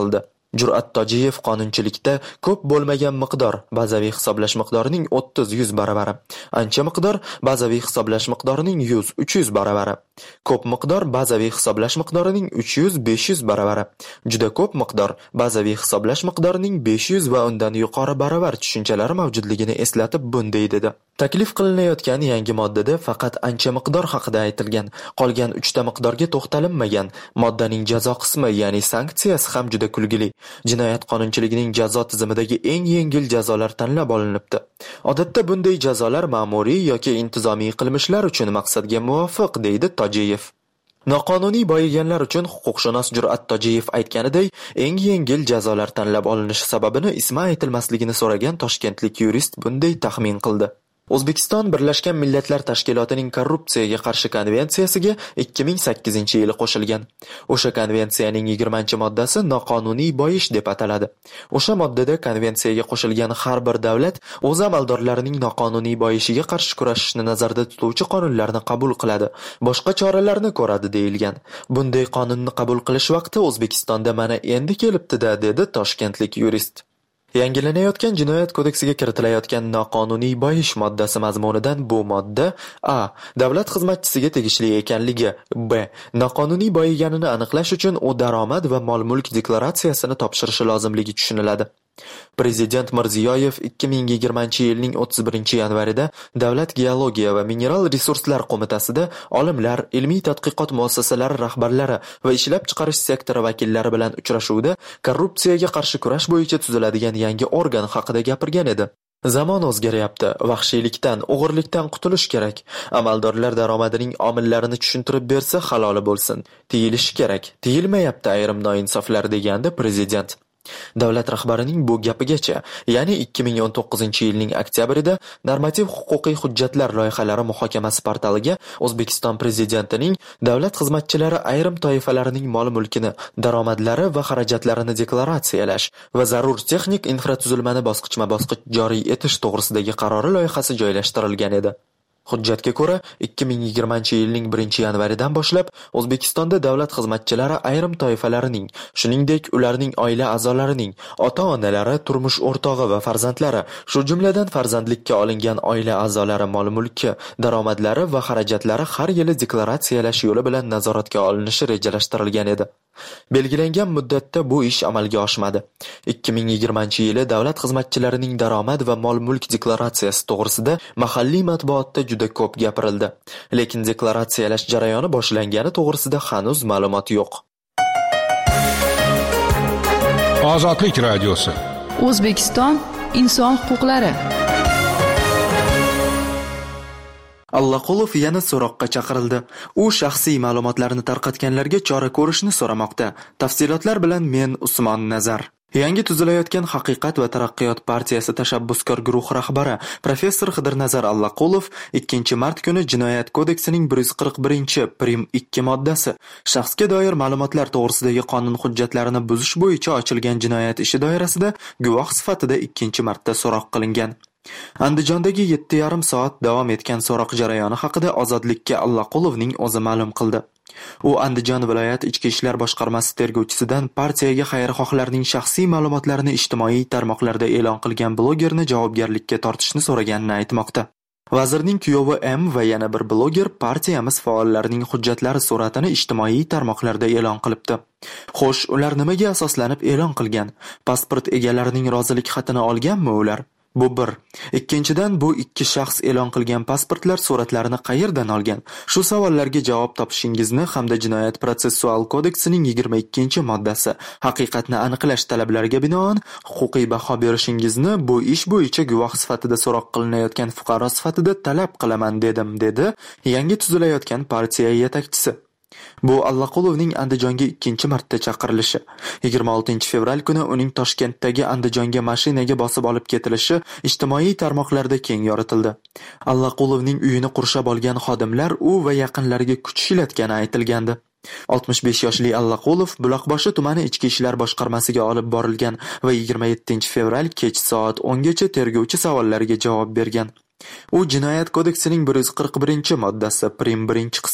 Jur'at Tojiyev qonunchilikda ko'p bo'lmagan miqdor bazaviy hisoblash miqdorining o'ttiz yuz baravari, ancha miqdor bazaviy hisoblash miqdorining yuz uch yuz baravari, ko'p miqdor bazaviy hisoblash miqdorining uch yuz besh yuz baravari, juda ko'p miqdor bazaviy hisoblash miqdorining besh yuz va undan yuqori baravar tushunchalari mavjudligini eslatib bunday dedi. Taklif qilinayotgan yangi moddada faqat ancha miqdor haqida aytilgan, qolgan uchta miqdorga to'xtalinmagan. Moddaning jazo qismi, ya'ni sanksiyasi ham juda kulgili. Jinoyat qonunchiligining jazo tizimidagi eng yengil jazolar tanlab olinibdi. Odatda bunday jazolar ma'muriy yoki intizomiy qilmishlar uchun maqsadga muvofiq, deydi Tojiyev. Noqonuniy boyiganlar uchun huquqshunos Jur'at Tojiyev aytganiday, eng yengil jazolar tanlab olinishi sababini ismi aytilmasligini so'ragan toshkentlik yurist bunday taxmin qildi. O'zbekiston Birlashgan Millatlar Tashkilotining korrupsiyaga qarshi konvensiyasiga ikki ming sakkizinchi yili qo'shilgan. O'sha konvensiyaning yigirmanchi moddasi noqonuniy boyish deb ataladi. O'sha moddada konvensiyaga qo'shilgan har bir davlat o'z amaldorlarining noqonuniy boyishiga qarshi kurashishni nazarda tutuvchi qonunlarni qabul qiladi, boshqa choralarni ko'radi deyilgan. Bunday qonunni qabul qilish vaqti O'zbekistonda mana endi kelibdi-da, dedi toshkentlik yurist. Yangilanayotgan jinoyat kodeksiga kiritilayotgan noqonuniy boyish moddasi mazmunidan bu modda a. davlat xizmatchisiga tegishli ekanligi, b. noqonuniy boyiganini aniqlash uchun u daromad va mol-mulk deklaratsiyasini topshirishi lozimligi tushuniladi. Prezident Mirziyoyev ikki ming yigirmanchi yilning o'ttiz birinchi yanvarida Davlat geologiya va mineral resurslar qo'mitasida olimlar, ilmiy tadqiqot muassasalari rahbarlari va ishlab chiqarish sektori vakillari bilan uchrashuvda korrupsiyaga qarshi kurash bo'yicha tuziladigan yangi organ haqida gapirgan edi. Zamon o'zgaryapti, vahshiylikdan, o'g'irlikdan qutulish kerak. Amaldorlar daromadining omillarini tushuntirib bersa haloli bo'lsin. Tiyilishi kerak. Tiyilmayapti ayrim noinsoflar, degandi prezident. Davlat rahbarining bu gapigacha, ya'ni ikki ming o'n to'qqizinchi yilning oktyabrida normativ huquqiy hujjatlar loyihalari muhokamasi portaliga O'zbekiston prezidentining davlat xizmatchilari ayrim toifalarining mol-mulkini, daromadlari va xarajatlarini deklaratsiyalash va zarur texnik infratuzilmani bosqichma-bosqich joriy etish to'g'risidagi qarori loyihasi joylashtirilgan edi. Hujjatga ko'ra, ikki ming yigirmanchi yilning birinchi yanvaridan boshlab O'zbekistonda davlat xizmatchilari ayrim toifalarining, shuningdek ularning oila a'zolarining, ota-onalari, turmush o'rtog'i va farzandlari, shu jumladan farzandlikka olingan oila a'zolari mol-mulki, daromadlari va xarajatlari har yili deklaratsiyalash yo'li bilan nazoratga olinishi rejalashtirilgan edi. Belgilangan muddatda bu ish amalga oshmadi. ikki ming yigirmanchi yili davlat xizmatchilarining daromad va mol-mulk deklaratsiyasi to'g'risida mahalliy matbuotda juda ko'p gapirildi. Lekin deklaratsiyalash jarayoni boshlangani to'g'risida hanuz ma'lumot yo'q. Ozodlik radiosi. O'zbekiston inson huquqlari. Allaqulov yana so'roqqa chaqirildi. U shaxsiy ma'lumotlarni tarqatganlarga chora ko'rishni so'ramoqda. Tafsilotlar bilan men Usmon Nazar. Yangi tuzilayotgan Haqiqat va taraqqiyot partiyasi tashabbuskor guruh rahbari professor Xidirnazar Allaqulov ikkinchi mart kuni Jinoyat kodeksining bir yuz qirq birinchi prim ikki moddasi shaxsga doir ma'lumotlar to'g'risidagi qonun hujjatlarini buzish bo'yicha ochilgan jinoyat ishi doirasida guvoh sifatida ikkinchi marta so'roq qilingan. Andijondagi yetti yarim soat davom etgan so'roq jarayoni haqida Ozodlikka Allaqulovning o'zi ma'lum qildi. U Andijon viloyat ichki ishlar boshqarmasi tergovchisidan partiyaga xayrixohlarning shaxsiy ma'lumotlarini ijtimoiy tarmoqlarda e'lon qilgan blogerni javobgarlikka tortishni so'raganini aytmoqda. Vazirning kuyovi M va yana bir bloger partiyamiz faollarining hujjatlari suratini ijtimoiy tarmoqlarda e'lon qilibdi. Xo'sh, ular nimaga asoslanib e'lon qilgan? Pasport egalarining rozilik xatini olganmi ular? Bu bir. Ikkinchidan, bu ikki shaxs e'lon qilgan pasportlar suratlarini qayerdan olgan? Shu savollarga javob topishingizni hamda Jinoyat protsessual kodeksining yigirma ikkinchi moddasi haqiqatni aniqlash talablariga binoan huquqiy baho berishingizni bu ish bo'yicha guvoh sifatida so'roq qilinayotgan fuqaro sifatida talab qilaman dedim, dedi yangi tuzilayotgan partiya yetakchisi. Bu Allaqulovning Andijonga ikkinchi marta chaqirilishi. yigirma oltinchi fevral kuni uning Toshkentdagi Andijonga mashinaga bosib olib ketilishi ijtimoiy tarmoqlarda keng yoritildi. Allaqulovning uyini qurshab olgan xodimlar u va yaqinlariga kuch ishlatgani aytilgandi. oltmish besh yoshli Allaqulov Buloqboshi tumani ichki ishlar boshqarmasiga olib borilgan va yigirma yettinchi fevral kech soat o'ngacha tergovchi savollariga javob bergan. U Jinoyat kodeksining bir yuz qirq birinchi moddasi prim birinchi qismi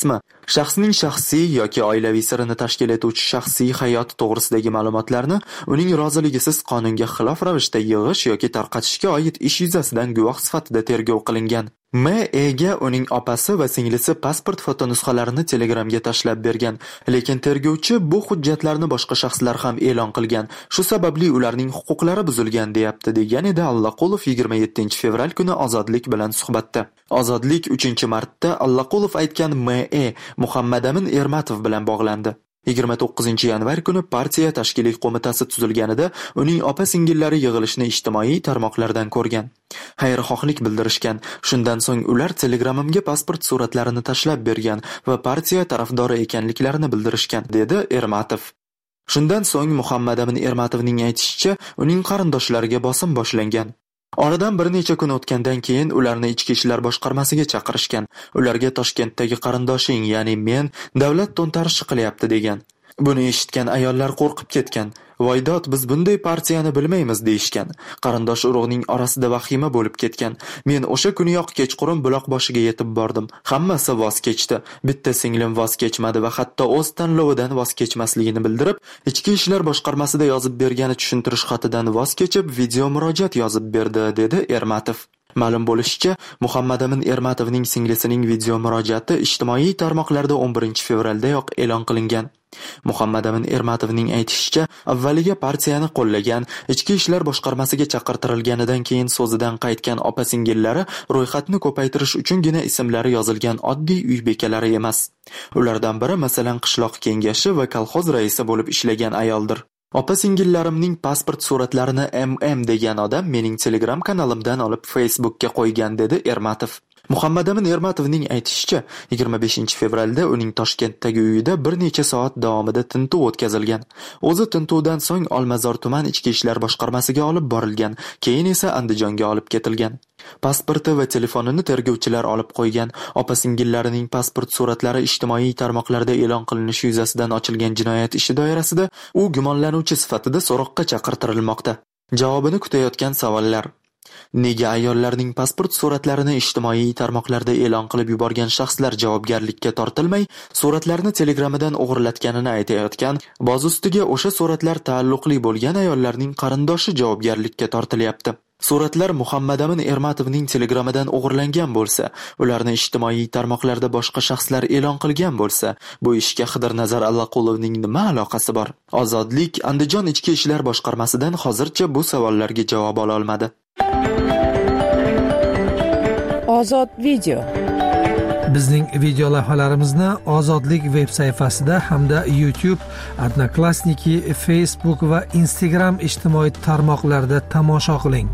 Shaxsning shaxsiy yoki oilaviy sirini tashkil etuvchi shaxsiy hayoti to'g'risidagi ma'lumotlarni uning roziligisiz qonunga xilof ravishda yig'ish yoki tarqatishga oid ish yuzasidan guvoh sifatida tergov qilingan. M E ga uning opasi va singlisi pasport fotonusxalarini Telegramga tashlab bergan, lekin tergovchi bu hujjatlarni boshqa shaxslar ham e'lon qilgan. Shu sababli ularning huquqlari buzilgan deyapti, degan edi Allaqulov yigirma yettinchi fevral kuni Ozodlik bilan suhbatda. Ozodlik uchinchi martda Allaqulov aytgan M E Muhammadamin Ermatov bilan bog'landi. yigirma to'qqizinchi yanvar kuni partiya tashkiliy qo'mitasi tuzilganida uning opa-singillari yig'ilishni ijtimoiy tarmoqlardan ko'rgan. Xayrixohlik bildirishgan. Shundan so'ng ular Telegramimga pasport suratlarini tashlab bergan va partiya tarafdori ekanliklarini bildirishgan, dedi Ermatov. Shundan so'ng Muhammadamin Ermatovning aytishicha, uning qarindoshlariga bosim boshlangan. Oradan bir necha kun o'tgandan keyin ularni ichki ishlar boshqarmasiga chaqirishgan. Ularga Toshkentdagi qarindoshing, ya'ni men davlat to'ntarishi qilyapti degan. Buni eshitgan ayollar qo'rqib ketgan. Voydod, biz bunday partiyani bilmaymiz deyishgan. Qarindosh urug'ning orasida vahima bo'lib ketgan. Men o'sha kuniyoq kechqurun buloq boshiga yetib bordim. Hammasi voz kechdi. Bitta singlim voz kechmadi va hatto o'z tanlovidan voz kechmasligini bildirib, ichki ishlar boshqarmasida yozib bergani tushuntirish xatidan voz kechib, video murojaat yozib berdi, dedi Ermatov. Ma'lum bo'lishicha, Muhammadamin Ermatovning singlisining video murojaati ijtimoiy tarmoqlarda o'n birinchi fevraldayoq e'lon qilingan. Muhammadamin Ermatovning aytishicha, avvaliga partiyani qo'llagan, ichki ishlar boshqarmasiga chaqirtirilganidan keyin so'zidan qaytgan opa-singillari ro'yxatni ko'paytirish uchungina ismlari yozilgan oddiy uy bekalari emas. Ulardan biri masalan qishloq kengashi va kolxoz raisi bo'lib ishlagan ayoldir. Opa-singillarimning pasport suratlarini M M degan odam mening Telegram kanalimdan olib Facebookka qo'ygan, dedi Ermatov. Muhammadamin Ermatovning aytishicha, yigirma beshinchi fevralda uning Toshkentdagi uyida bir necha soat davomida tintuv o'tkazilgan. O'zi tintuvdan so'ng Olmazor tuman ichki ishlar boshqarmasiga olib borilgan, keyin esa Andijonga olib ketilgan. Pasporti va telefonini tergovchilar olib qo'ygan. Opa-singillarining pasport suratlari ijtimoiy tarmoqlarda e'lon qilinishi yuzasidan ochilgan jinoyat ishi doirasida u gumonlanuvchi sifatida so'roqqa chaqirtirilmoqda. Javobini kutayotgan savollar: nega ayollarning pasport suratlarini ijtimoiy tarmoqlarda e'lon qilib yuborgan shaxslar javobgarlikka tortilmay, suratlarni Telegramdan o'g'irlatganini aytayotgan, boz ustiga o'sha suratlar taalluqli bo'lgan ayollarning qarindoshi javobgarlikka tortilyapti? Suratlar Muhammadamin Ermatovning Telegramidan o'g'irlangan bo'lsa, ularni ijtimoiy tarmoqlarda boshqa shaxslar e'lon qilgan bo'lsa, bu ishga Xidirnazar Allaqulovning nima aloqasi bor? Ozodlik Andijon ichki ishlar boshqarmasidan hozircha bu savollarga javob ola olmadi. Ozod video. Bizning video lavhalarimizni Ozodlik veb sayfasida hamda YouTube, Odnoklassniki, Facebook va Instagram ijtimoiy tarmoqlarida tomosha qiling.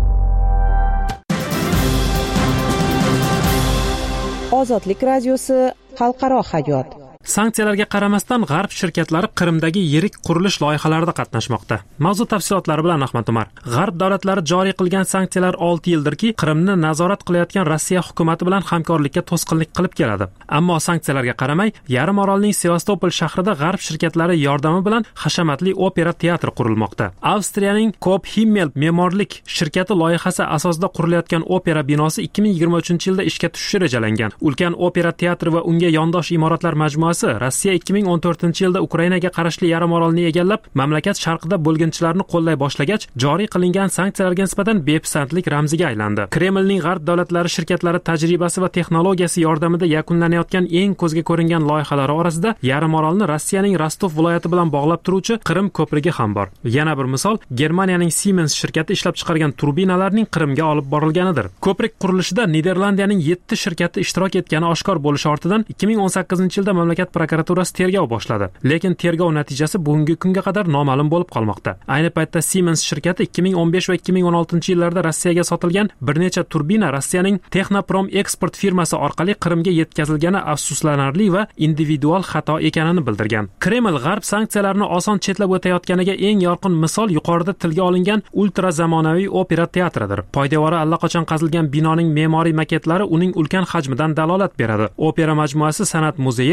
Ozodlik radiosi xalqaro hayot. Sanksiyalarga qaramasdan G'arb shirkatlari Qrimdagi yirik qurilish loyihalarida qatnashmoqda. Mavzu tafsilotlari bilan Ahmad Umar. G'arb davlatlari joriy qilgan sanksiyalar olti yildirki, Qrimni nazorat qilayotgan Rossiya hukumati bilan hamkorlikka to'sqinlik qilib keladi. Ammo sanksiyalarga qaramay, yarim orolning Sevastopol shahrida G'arb shirkatlari yordami bilan hashamatli opera teatri qurilmoqda. Avstriyaning Koop Himmel me'morlik shirkati loyihasi asosida qurilayotgan opera binosi ikki ming yigirma uchinchi yilda ishga tushishi rejalangan. Ulkan opera teatri va unga yondosh imoratlar majmuasi Rossiya ikki ming o'n to'rtinchi yilda Ukrainaga qarashli yarim orolni egallab, mamlakat sharqida bo'lginchilarni qo'llay boshlagach, joriy qilingan sanksiyalarga nisbatan bepisandlik ramziga aylandi. Kremlning G'arb davlatlari shirkatlari tajribasi va texnologiyasi yordamida yakunlanayotgan eng ko'zga ko'ringan loyihalari orasida yarim orolni Rossiyaning Rostov viloyati bilan bog'lab turuvchi Qrim ko'prigi ham bor. Yana bir misol, Germaniyaning Siemens shirkati ishlab chiqargan turbinalarning Qrimga olib borilganidir. Ko'prik qurilishida Niderlandiyaning yetti shirkati ishtirok etgani oshkor bo'lishi ortidan ikki ming o'n sakkizinchi yilda mamlakat prokuraturasi tergov boshladi. Lekin tergov natijasi bugungi kunga qadar noma'lum bo'lib qolmoqda. Ayni paytda Siemens shirkati ikki ming o'n besh va ikki ming o'n oltinchi yillarda Rossiyaga sotilgan bir necha turbina Rossiyaning Texnoprom eksport firmasi orqali Qrimga yetkazilgani afsuslanarli va individual xato ekanini bildirgan. Kreml G'arb sanksiyalarni oson chetlab o'tayotganiga eng yorqin misol yuqorida tilga olingan ultra zamonaviy opera teatridir. Poydevori allaqachon qazilgan binoning me'moriy maketlari uning ulkan hajmidan dalolat beradi. Opera majmuasi san'at muzeyi,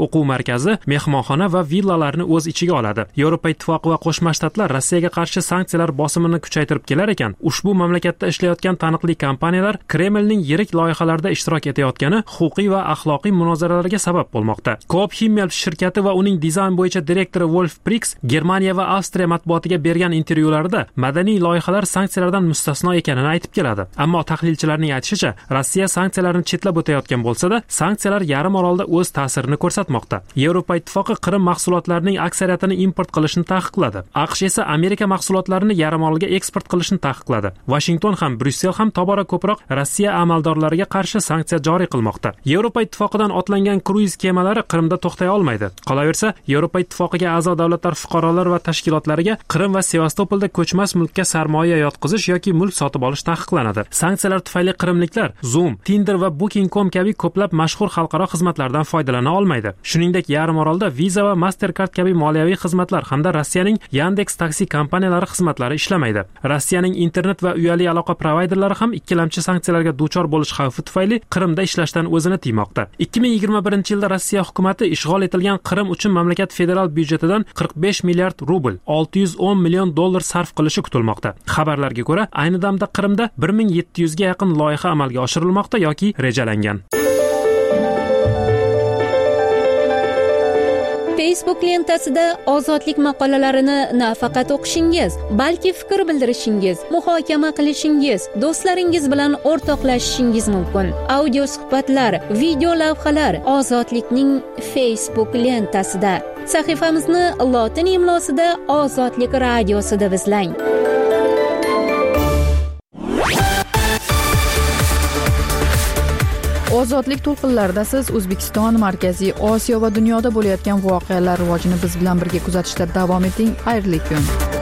o'quv markazi, mehmonxona va villalarni o'z ichiga oladi. Yevropa Ittifoqi va Qo'shma Shtatlar Rossiyaga qarshi sanksiyalar bosimini kuchaytirib kelar ekan, ushbu mamlakatda ishlayotgan taniqli kompaniyalar Kremlning yirik loyihalarida ishtirok etayotgani huquqiy va axloqiy munozaralarga sabab bo'lmoqda. Coop Himmel shirkati va uning dizayn bo'yicha direktori Wolf Prix Germaniya va Avstriya matbuotiga bergan intervyularida madaniy loyihalar sanksiyalardan mustasno ekanini aytib keladi. Ammo tahlilchilarning aytishicha, Rossiya sanksiyalarni chetlab o'tayotgan bo'lsa-da, sanksiyalar yarim orolda o'z ta'sirini ko'rsatmoqda. Yevropa Ittifoqi Qrim mahsulotlarining aksariyatini import qilishni taqiqladi. AQSh esa Amerika mahsulotlarini yarim orolga eksport qilishni taqiqladi. Washington ham, Bryussel ham tobora ko'proq Rossiya amaldorlariga qarshi sanksiya joriy qilmoqda. Yevropa Ittifoqidan otlangan kruiz kemalari Qrimda to'xtay olmaydi. Qolaversa, Yevropa Ittifoqiga a'zo davlatlar fuqarolar va tashkilotlariga Qrim va Sevastopolda ko'chmas mulkka sarmoya yotqizish yoki mulk sotib olish taqiqlanadi. Sanksiyalar tufayli qrimliklar Zoom, Tinder va booking dot com kabi ko'plab mashhur xalqaro xizmatlardan foydalana olmaydi. Shuningdek, yarim orolda Visa va Mastercard kabi moliyaviy xizmatlar hamda Rossiyaning Yandex taksi kompaniyalari xizmatlari ishlamaydi. Rossiyaning internet va uyali aloqa provayderlari ham ikkilamchi sanksiyalarga duchor bo'lish xavfi tufayli Qrimda ishlashdan o'zini tiymoqda. ikki ming yigirma birinchi yilda Rossiya hukumatı ishg'ol etilgan Qrim uchun mamlakat federal byudjetidan qirq besh milliard rubl, olti yuz o'n million dollar sarf qilishi kutilmoqda. Xabarlarga ko'ra, ayni damda Qrimda bir ming yetti yuz ga yaqin loyiha amalga oshirilmoqda yoki rejalangan. Facebook lentasida ozodlik maqolalarini nafaqat o'qishingiz, balki fikr bildirishingiz, muhokama qilishingiz, do'stlaringiz bilan o'rtoqlashishingiz mumkin. Audio suhbatlar, video lavhalar Ozodlikning Facebook lentasida. Sahifamizni lotin imlosida Ozodlik radiosi deb izlang. Ozodlik to'lqinlarida siz O'zbekiston, Markaziy Osiyo va dunyoda bo'layotgan voqealar rivojini biz bilan birga kuzatishda davom eting. Xayrli kun.